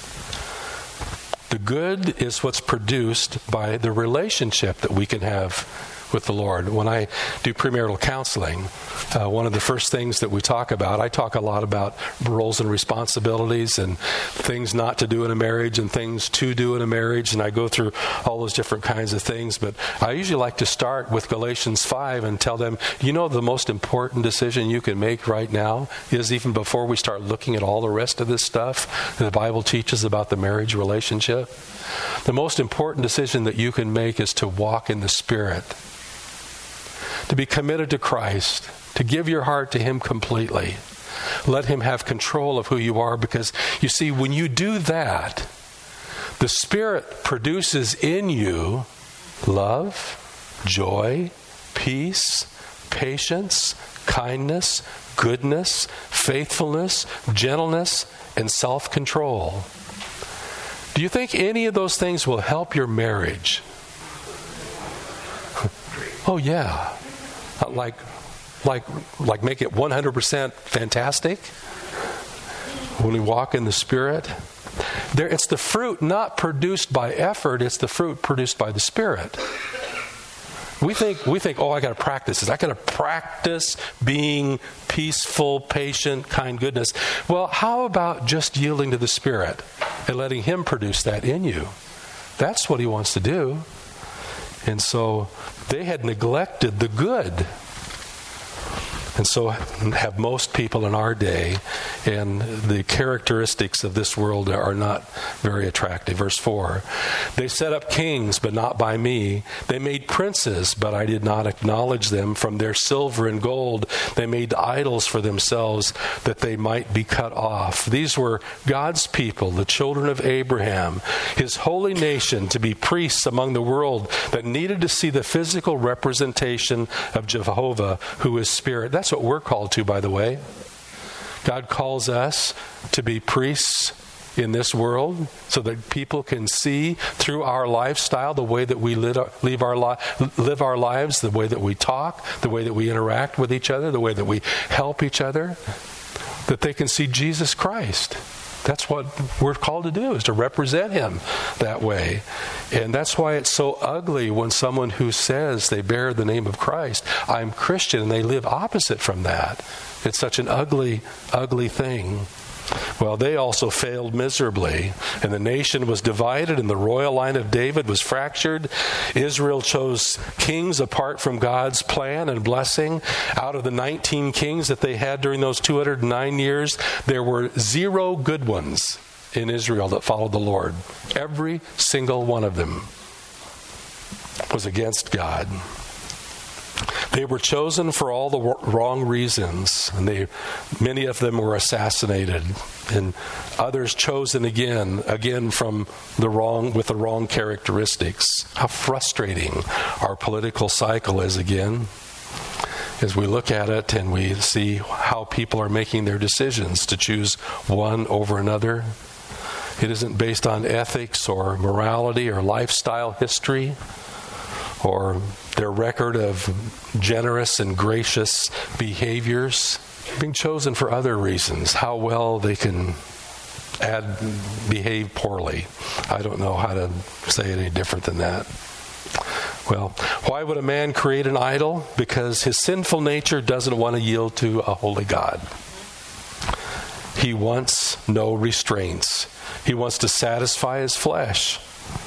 The good is what's produced by the relationship that we can have with the Lord. When I do premarital counseling, one of the first things that we talk about, I talk a lot about roles and responsibilities and things not to do in a marriage and things to do in a marriage, and I go through all those different kinds of things. But I usually like to start with Galatians 5 and tell them, the most important decision you can make right now is, even before we start looking at all the rest of this stuff that the Bible teaches about the marriage relationship, the most important decision that you can make is to walk in the Spirit, to be committed to Christ, to give your heart to Him completely. Let Him have control of who you are, because you see, when you do that, the Spirit produces in you love, joy, peace, patience, kindness, goodness, faithfulness, gentleness, and self-control. Do you think any of those things will help your marriage? Oh yeah. Like make it 100% fantastic when we walk in the Spirit. It's the fruit not produced by effort, it's the fruit produced by the Spirit. We think, oh, I got to practice this. I got to practice being peaceful, patient, kind goodness. Well, how about just yielding to the Spirit and letting Him produce that in you? That's what He wants to do. And so they had neglected the good. And so have most people in our day, and the characteristics of this world are not very attractive. Verse 4, they set up kings, but not by me. They made princes, but I did not acknowledge them. From their silver and gold, they made idols for themselves that they might be cut off. These were God's people, the children of Abraham, His holy nation, to be priests among the world that needed to see the physical representation of Jehovah, who is Spirit. That's what we're called to, by the way. God calls us to be priests in this world so that people can see through our lifestyle, the way that we live our lives, the way that we talk, the way that we interact with each other, the way that we help each other, that they can see Jesus Christ. That's what we're called to do, is to represent Him that way. And that's why it's so ugly when someone who says they bear the name of Christ, I'm Christian, and they live opposite from that. It's such an ugly, ugly thing. Well, they also failed miserably, and the nation was divided, and the royal line of David was fractured. Israel chose kings apart from God's plan and blessing. Out of the 19 kings that they had during those 209 years, there were 0 good ones in Israel that followed the Lord. Every single one of them was against God. They were chosen for all the wrong reasons, and many of them were assassinated, and others chosen again from with the wrong characteristics. How frustrating our political cycle is again, as we look at it and we see how people are making their decisions to choose one over another. It isn't based on ethics or morality or lifestyle history, or their record of generous and gracious behaviors, being chosen for other reasons, how well they can behave poorly. I don't know how to say it any different than that. Well, why would a man create an idol? Because his sinful nature doesn't want to yield to a holy God. He wants no restraints. He wants to satisfy his flesh.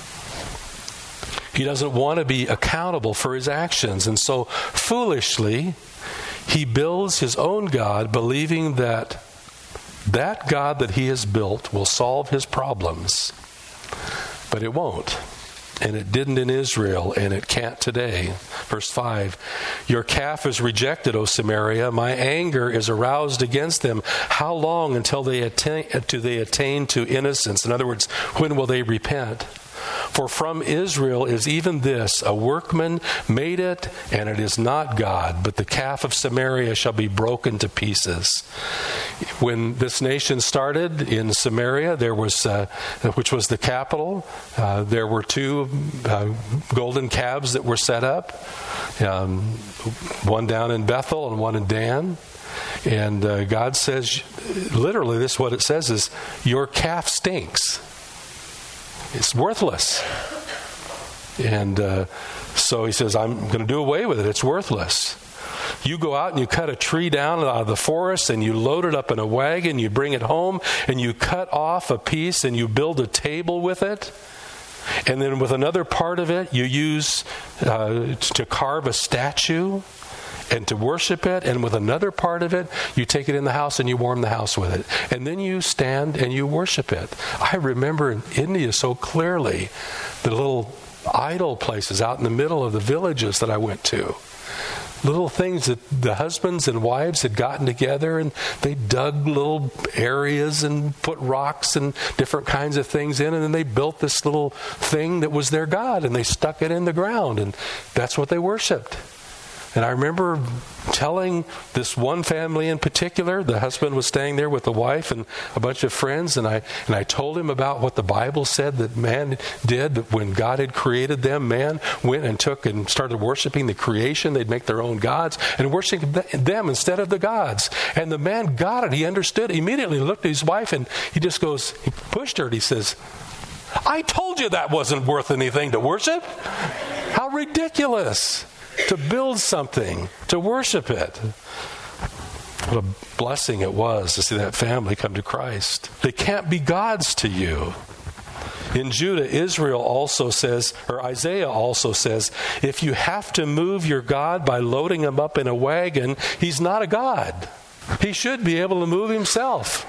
He doesn't want to be accountable for his actions. And so, foolishly, he builds his own God, believing that that God that he has built will solve his problems. But it won't. And it didn't in Israel, and it can't today. Verse 5, your calf is rejected, O Samaria. My anger is aroused against them. How long until they attain to innocence? In other words, when will they repent? For from Israel is even this, a workman made it, and it is not God, but the calf of Samaria shall be broken to pieces. When this nation started in Samaria, there was, which was the capital, there were 2 golden calves that were set up, one down in Bethel and one in Dan. And God says, literally, this is what it says is, your calf stinks. It's worthless. And so he says, I'm going to do away with it. It's worthless. You go out and you cut a tree down out of the forest and you load it up in a wagon, you bring it home and you cut off a piece and you build a table with it. And then with another part of it, you use to carve a statue and to worship it, and with another part of it, you take it in the house and you warm the house with it. And then you stand and you worship it. I remember in India so clearly the little idol places out in the middle of the villages that I went to. Little things that the husbands and wives had gotten together and they dug little areas and put rocks and different kinds of things in, and then they built this little thing that was their God and they stuck it in the ground, and that's what they worshipped. And I remember telling this one family in particular, the husband was staying there with the wife and a bunch of friends, and I told him about what the Bible said that man did when God had created them. Man went and took and started worshiping the creation. They'd make their own gods and worship them instead of the gods. And the man got it. He understood. He immediately looked at his wife and he pushed her and he says, I told you that wasn't worth anything to worship. How ridiculous to build something, to worship it. What a blessing it was to see that family come to Christ. They can't be gods to you. In Judah, Isaiah also says, if you have to move your God by loading him up in a wagon, he's not a God. He should be able to move himself.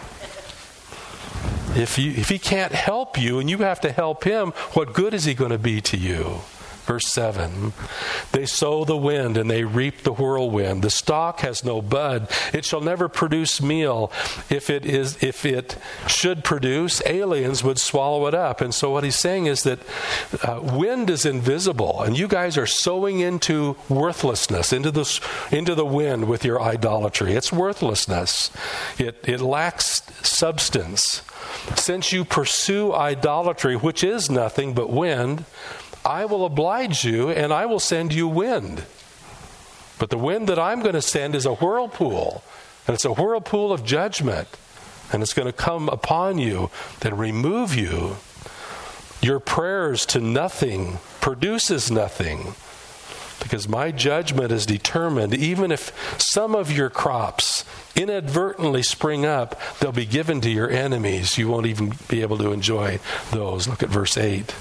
If he can't help you and you have to help him, what good is he going to be to you? Verse 7, they sow the wind and they reap the whirlwind. The stalk has no bud. It shall never produce meal. If it should produce, aliens would swallow it up. And so what he's saying is that wind is invisible, and you guys are sowing into worthlessness, into the wind with your idolatry. It's worthlessness. It lacks substance. Since you pursue idolatry, which is nothing but wind, I will oblige you, and I will send you wind. But the wind that I'm going to send is a whirlpool, and it's a whirlpool of judgment, and it's going to come upon you and remove you. Your prayers to nothing produces nothing, because my judgment is determined. Even if some of your crops inadvertently spring up, they'll be given to your enemies. You won't even be able to enjoy those. Look at verse 8.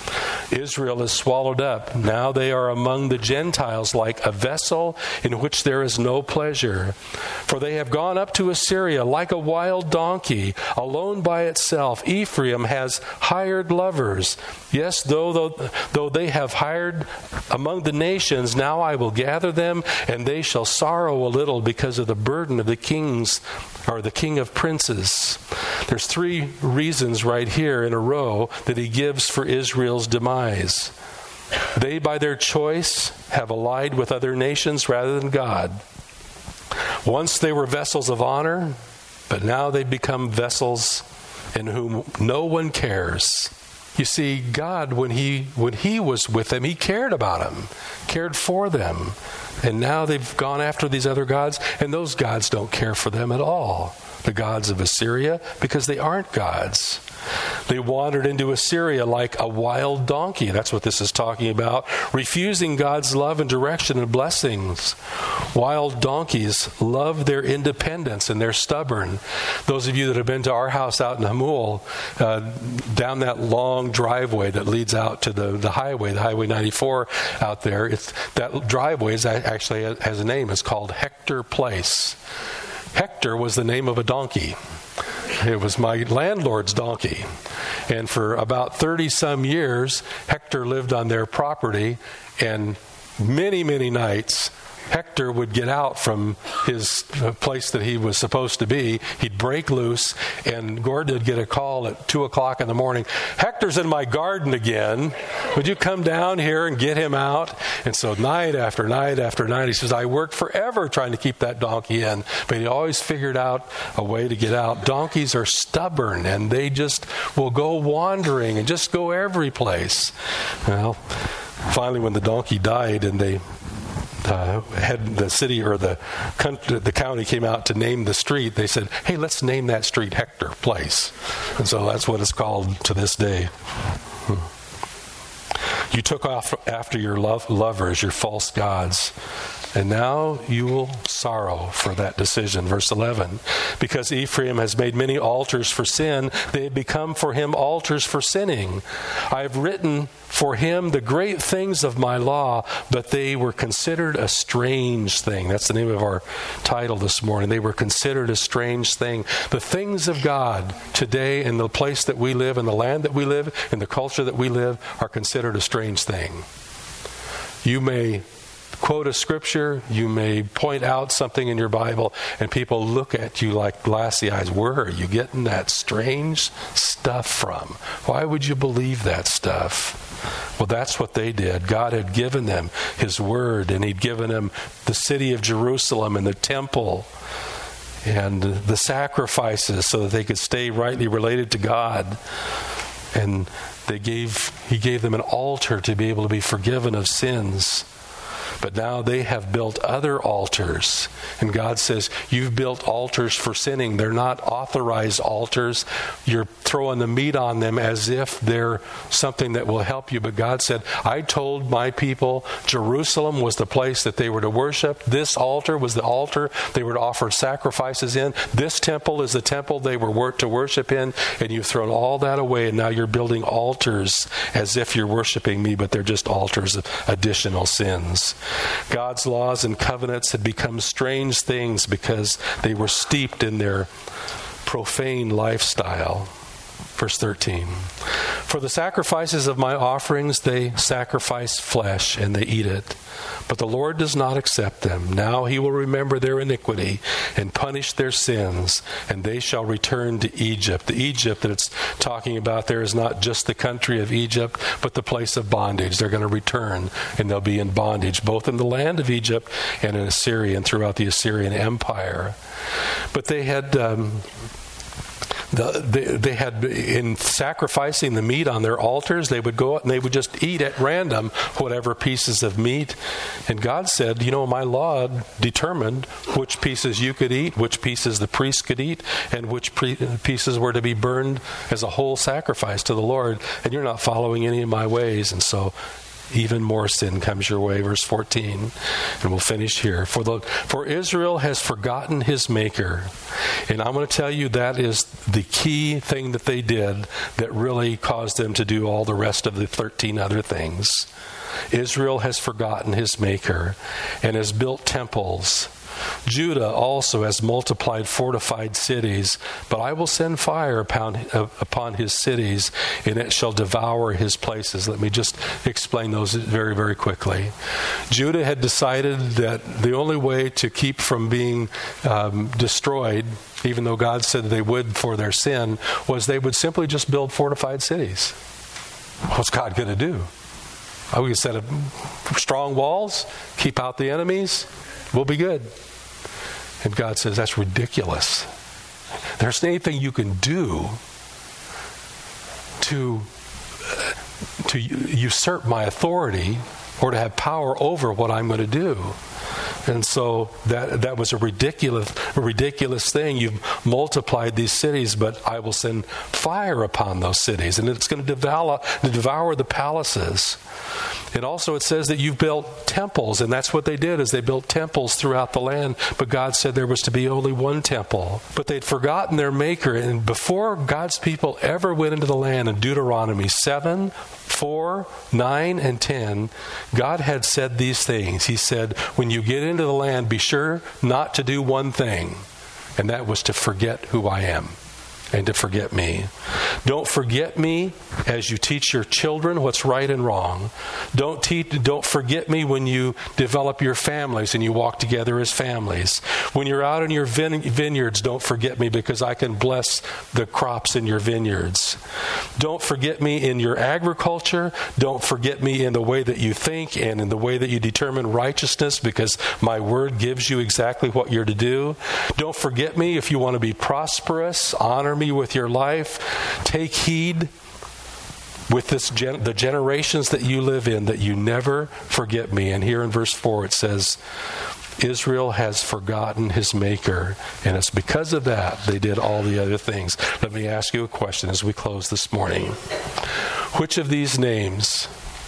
Israel is swallowed up. Now they are among the Gentiles like a vessel in which there is no pleasure. For they have gone up to Assyria like a wild donkey, alone by itself. Ephraim has hired lovers. Yes, though they have hired among the nations, now I will gather them, and they shall sorrow a little because of the burden of the kings, or the king of princes. There's 3 reasons right here in a row that he gives for Israel's demise. They, by their choice, have allied with other nations rather than God. Once they were vessels of honor, but now they've become vessels in whom no one cares. You see, God, when he was with them, he cared about them, cared for them. And now they've gone after these other gods, and those gods don't care for them at all. The gods of Assyria, because they aren't gods. They wandered into Assyria like a wild donkey. That's what this is talking about. Refusing God's love and direction and blessings. Wild donkeys love their independence and they're stubborn. Those of you that have been to our house out in Hamul, down that long driveway that leads out to the highway, the Highway 94 out there, that driveway actually has a name. It's called Hector Place. Hector was the name of a donkey. It was my landlord's donkey. And for about 30-some years, Hector lived on their property, and many, many nights, Hector would get out from his place that he was supposed to be. He'd break loose, and Gordon would get a call at 2 o'clock in the morning. Hector's in my garden again. Would you come down here and get him out? And so night after night after night, he says, I worked forever trying to keep that donkey in, but he always figured out a way to get out. Donkeys are stubborn, and they just will go wandering and just go every place. Well, finally when the donkey died and they had the city or the county came out to name the street, they said, hey, let's name that street Hector Place. And so that's what it's called to this day. You took off after your lovers, your false gods, and now you will sorrow for that decision. Verse 11, because Ephraim has made many altars for sin, they have become for him altars for sinning. I have written for him the great things of my law, but they were considered a strange thing. That's the name of our title this morning. They were considered a strange thing. The things of God today in the place that we live, in the land that we live, in the culture that we live, are considered a strange thing. You may quote a scripture, you may point out something in your Bible, and people look at you like glassy eyes. Where are you getting that strange stuff from? Why would you believe that stuff? Well, that's what they did. God had given them his word, and he'd given them the city of Jerusalem and the temple and the sacrifices so that they could stay rightly related to God. And he gave them an altar to be able to be forgiven of sins. But now they have built other altars. And God says, you've built altars for sinning. They're not authorized altars. You're throwing the meat on them as if they're something that will help you. But God said, I told my people Jerusalem was the place that they were to worship. This altar was the altar they were to offer sacrifices in. This temple is the temple they were to worship in. And you've thrown all that away. And now you're building altars as if you're worshiping me, but they're just altars of additional sins. God's laws and covenants had become strange things because they were steeped in their profane lifestyle. Verse 13. For the sacrifices of my offerings, they sacrifice flesh and they eat it. But the Lord does not accept them. Now he will remember their iniquity and punish their sins, and they shall return to Egypt. The Egypt that it's talking about there is not just the country of Egypt, but the place of bondage. They're going to return, and they'll be in bondage, both in the land of Egypt and in Assyria and throughout the Assyrian Empire. But they had... They had, in sacrificing the meat on their altars, they would go out and they would just eat at random whatever pieces of meat. And God said, my law determined which pieces you could eat, which pieces the priest could eat, and which pieces were to be burned as a whole sacrifice to the Lord. And you're not following any of my ways. And so even more sin comes your way. Verse 14, and we'll finish here. For Israel has forgotten his maker. And I'm going to tell you that is the key thing that they did that really caused them to do all the rest of the 13 other things. Israel has forgotten his maker and has built temples. Judah also has multiplied fortified cities, but I will send fire upon his cities, and it shall devour his places. Let me just explain those very, very quickly. Judah had decided that the only way to keep from being destroyed, even though God said they would for their sin, was they would simply just build fortified cities. What's God going to do? We can set up strong walls, keep out the enemies, we'll be good. And God says, that's ridiculous. There's anything you can do to usurp my authority or to have power over what I'm going to do. And so that was a ridiculous thing. You've multiplied these cities, but I will send fire upon those cities, and it's going to devour the palaces. And also it says that you've built temples, and that's what they did, is they built temples throughout the land. But God said there was to be only one temple. But they'd forgotten their maker, and before God's people ever went into the land, in Deuteronomy 7, 4, 9, and 10, God had said these things. He said, when you get into the land, be sure not to do one thing, and that was to forget who I am. And to forget me. Don't forget me as you teach your children what's right and wrong. Don't forget me when you develop your families and you walk together as families. When you're out in your vineyards, don't forget me, because I can bless the crops in your vineyards. Don't forget me in your agriculture. Don't forget me in the way that you think and in the way that you determine righteousness, because my word gives you exactly what you're to do. Don't forget me if you want to be prosperous. Honor me with your life. Take heed with the generations that you live in, that you never forget me. And here in verse 4 it says, Israel has forgotten his maker, and it's because of that they did all the other things. Let me ask you a question as we close this morning. Which of these names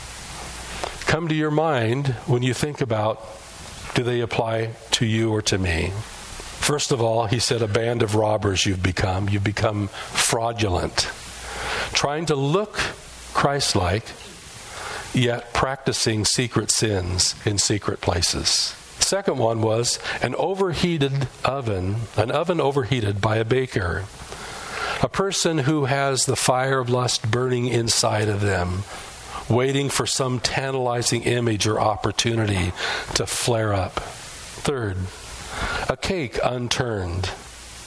come to your mind when you think about, do they apply to you or to me? First of all, he said, a band of robbers you've become. You've become fraudulent, trying to look Christ-like, yet practicing secret sins in secret places. The second one was an overheated oven, an oven overheated by a baker. A person who has the fire of lust burning inside of them, waiting for some tantalizing image or opportunity to flare up. Third, a cake unturned.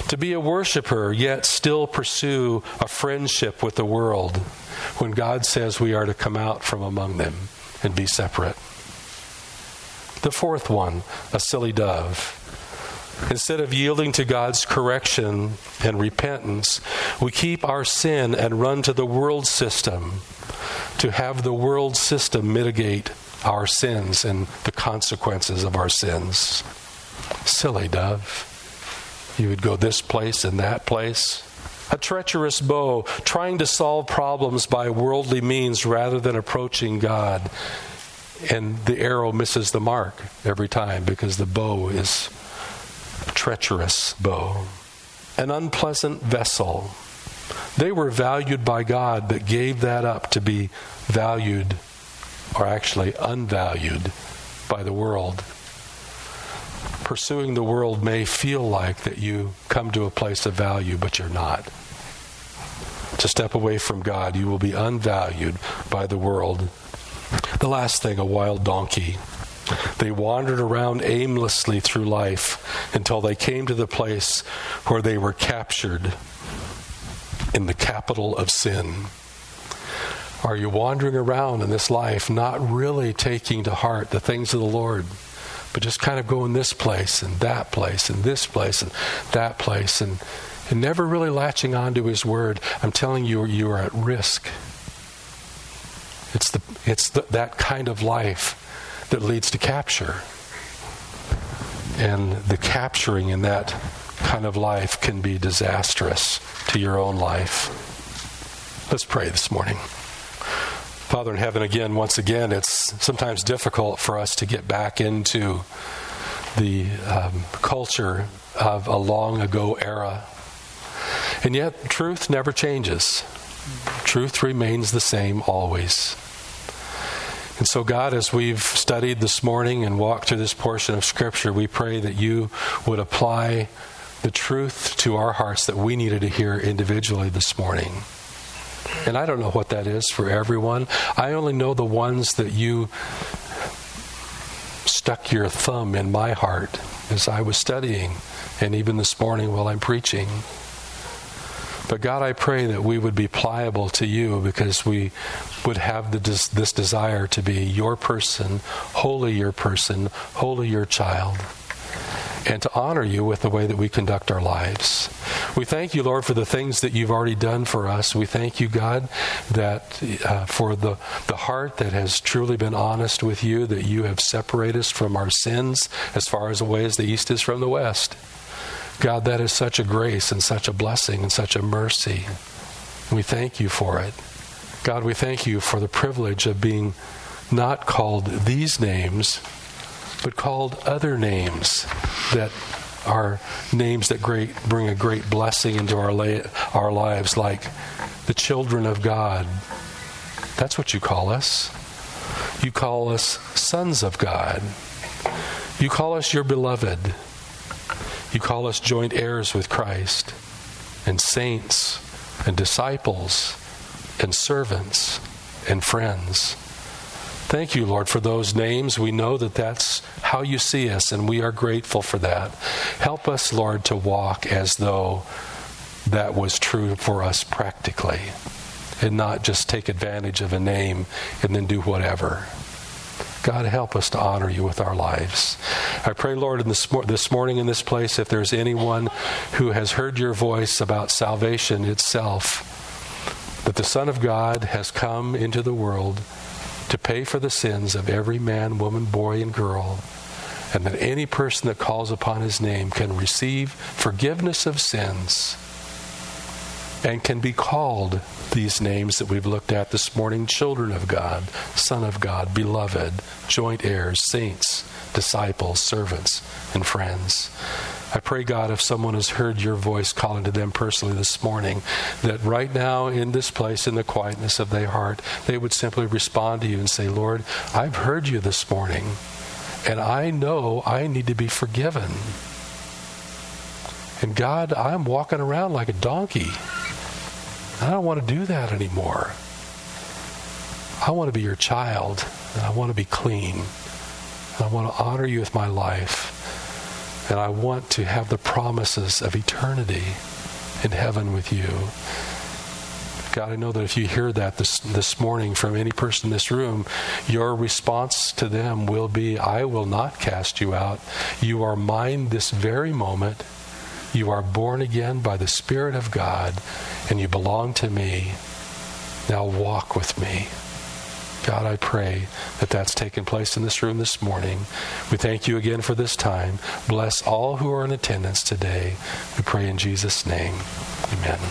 To be a worshiper, yet still pursue a friendship with the world when God says we are to come out from among them and be separate. The fourth one, a silly dove. Instead of yielding to God's correction and repentance, we keep our sin and run to the world system to have the world system mitigate our sins and the consequences of our sins. Silly dove. You would go this place and that place. A treacherous bow, trying to solve problems by worldly means rather than approaching God. And the arrow misses the mark every time because the bow is a treacherous bow. An unpleasant vessel. They were valued by God, but gave that up to be valued, or actually unvalued, by the world. Pursuing the world may feel like that you come to a place of value, but you're not. To step away from God, you will be unvalued by the world. The last thing, a wild donkey. They wandered around aimlessly through life until they came to the place where they were captured in the capital of sin. Are you wandering around in this life not really taking to heart the things of the Lord, but just kind of going this place and that place and this place and that place and never really latching onto His Word? I'm telling you, you are at risk. It's that kind of life that leads to capture. And the capturing in that kind of life can be disastrous to your own life. Let's pray this morning. Father in heaven, once again, it's sometimes difficult for us to get back into the culture of a long ago era. And yet, truth never changes. Truth remains the same always. And so, God, as we've studied this morning and walked through this portion of Scripture, we pray that you would apply the truth to our hearts that we needed to hear individually this morning. And I don't know what that is for everyone. I only know the ones that you stuck your thumb in my heart as I was studying, and even this morning while I'm preaching. But God, I pray that we would be pliable to you because we would have this desire to be your person, wholly your child, and to honor you with the way that we conduct our lives. We thank you, Lord, for the things that you've already done for us. We thank you, God, that for the heart that has truly been honest with you, that you have separated us from our sins as far as the way as the east is from the west. God, that is such a grace and such a blessing and such a mercy. We thank you for it. God, we thank you for the privilege of being not called these names, but called other names that are names that bring a great blessing into our lives, like the children of God. That's what you call us. You call us sons of God. You call us your beloved. You call us joint heirs with Christ, and saints, and disciples, and servants, and friends. Thank you, Lord, for those names. We know that that's how you see us, and we are grateful for that. Help us, Lord, to walk as though that was true for us practically, and not just take advantage of a name and then do whatever. God, help us to honor you with our lives. I pray, Lord, in this morning in this place, if there's anyone who has heard your voice about salvation itself, that the Son of God has come into the world to pay for the sins of every man, woman, boy, and girl, and that any person that calls upon his name can receive forgiveness of sins and can be called these names that we've looked at this morning: children of God, Son of God, beloved, joint heirs, saints, disciples, servants, and friends. I pray, God, if someone has heard your voice calling to them personally this morning, that right now in this place, in the quietness of their heart, they would simply respond to you and say, Lord, I've heard you this morning, and I know I need to be forgiven. And God, I'm walking around like a donkey. I don't want to do that anymore. I want to be your child, and I want to be clean. And I want to honor you with my life. And I want to have the promises of eternity in heaven with you. God, I know that if you hear that this morning from any person in this room, your response to them will be, I will not cast you out. You are mine this very moment. You are born again by the Spirit of God, and you belong to me. Now walk with me. God, I pray that that's taken place in this room this morning. We thank you again for this time. Bless all who are in attendance today. We pray in Jesus' name. Amen.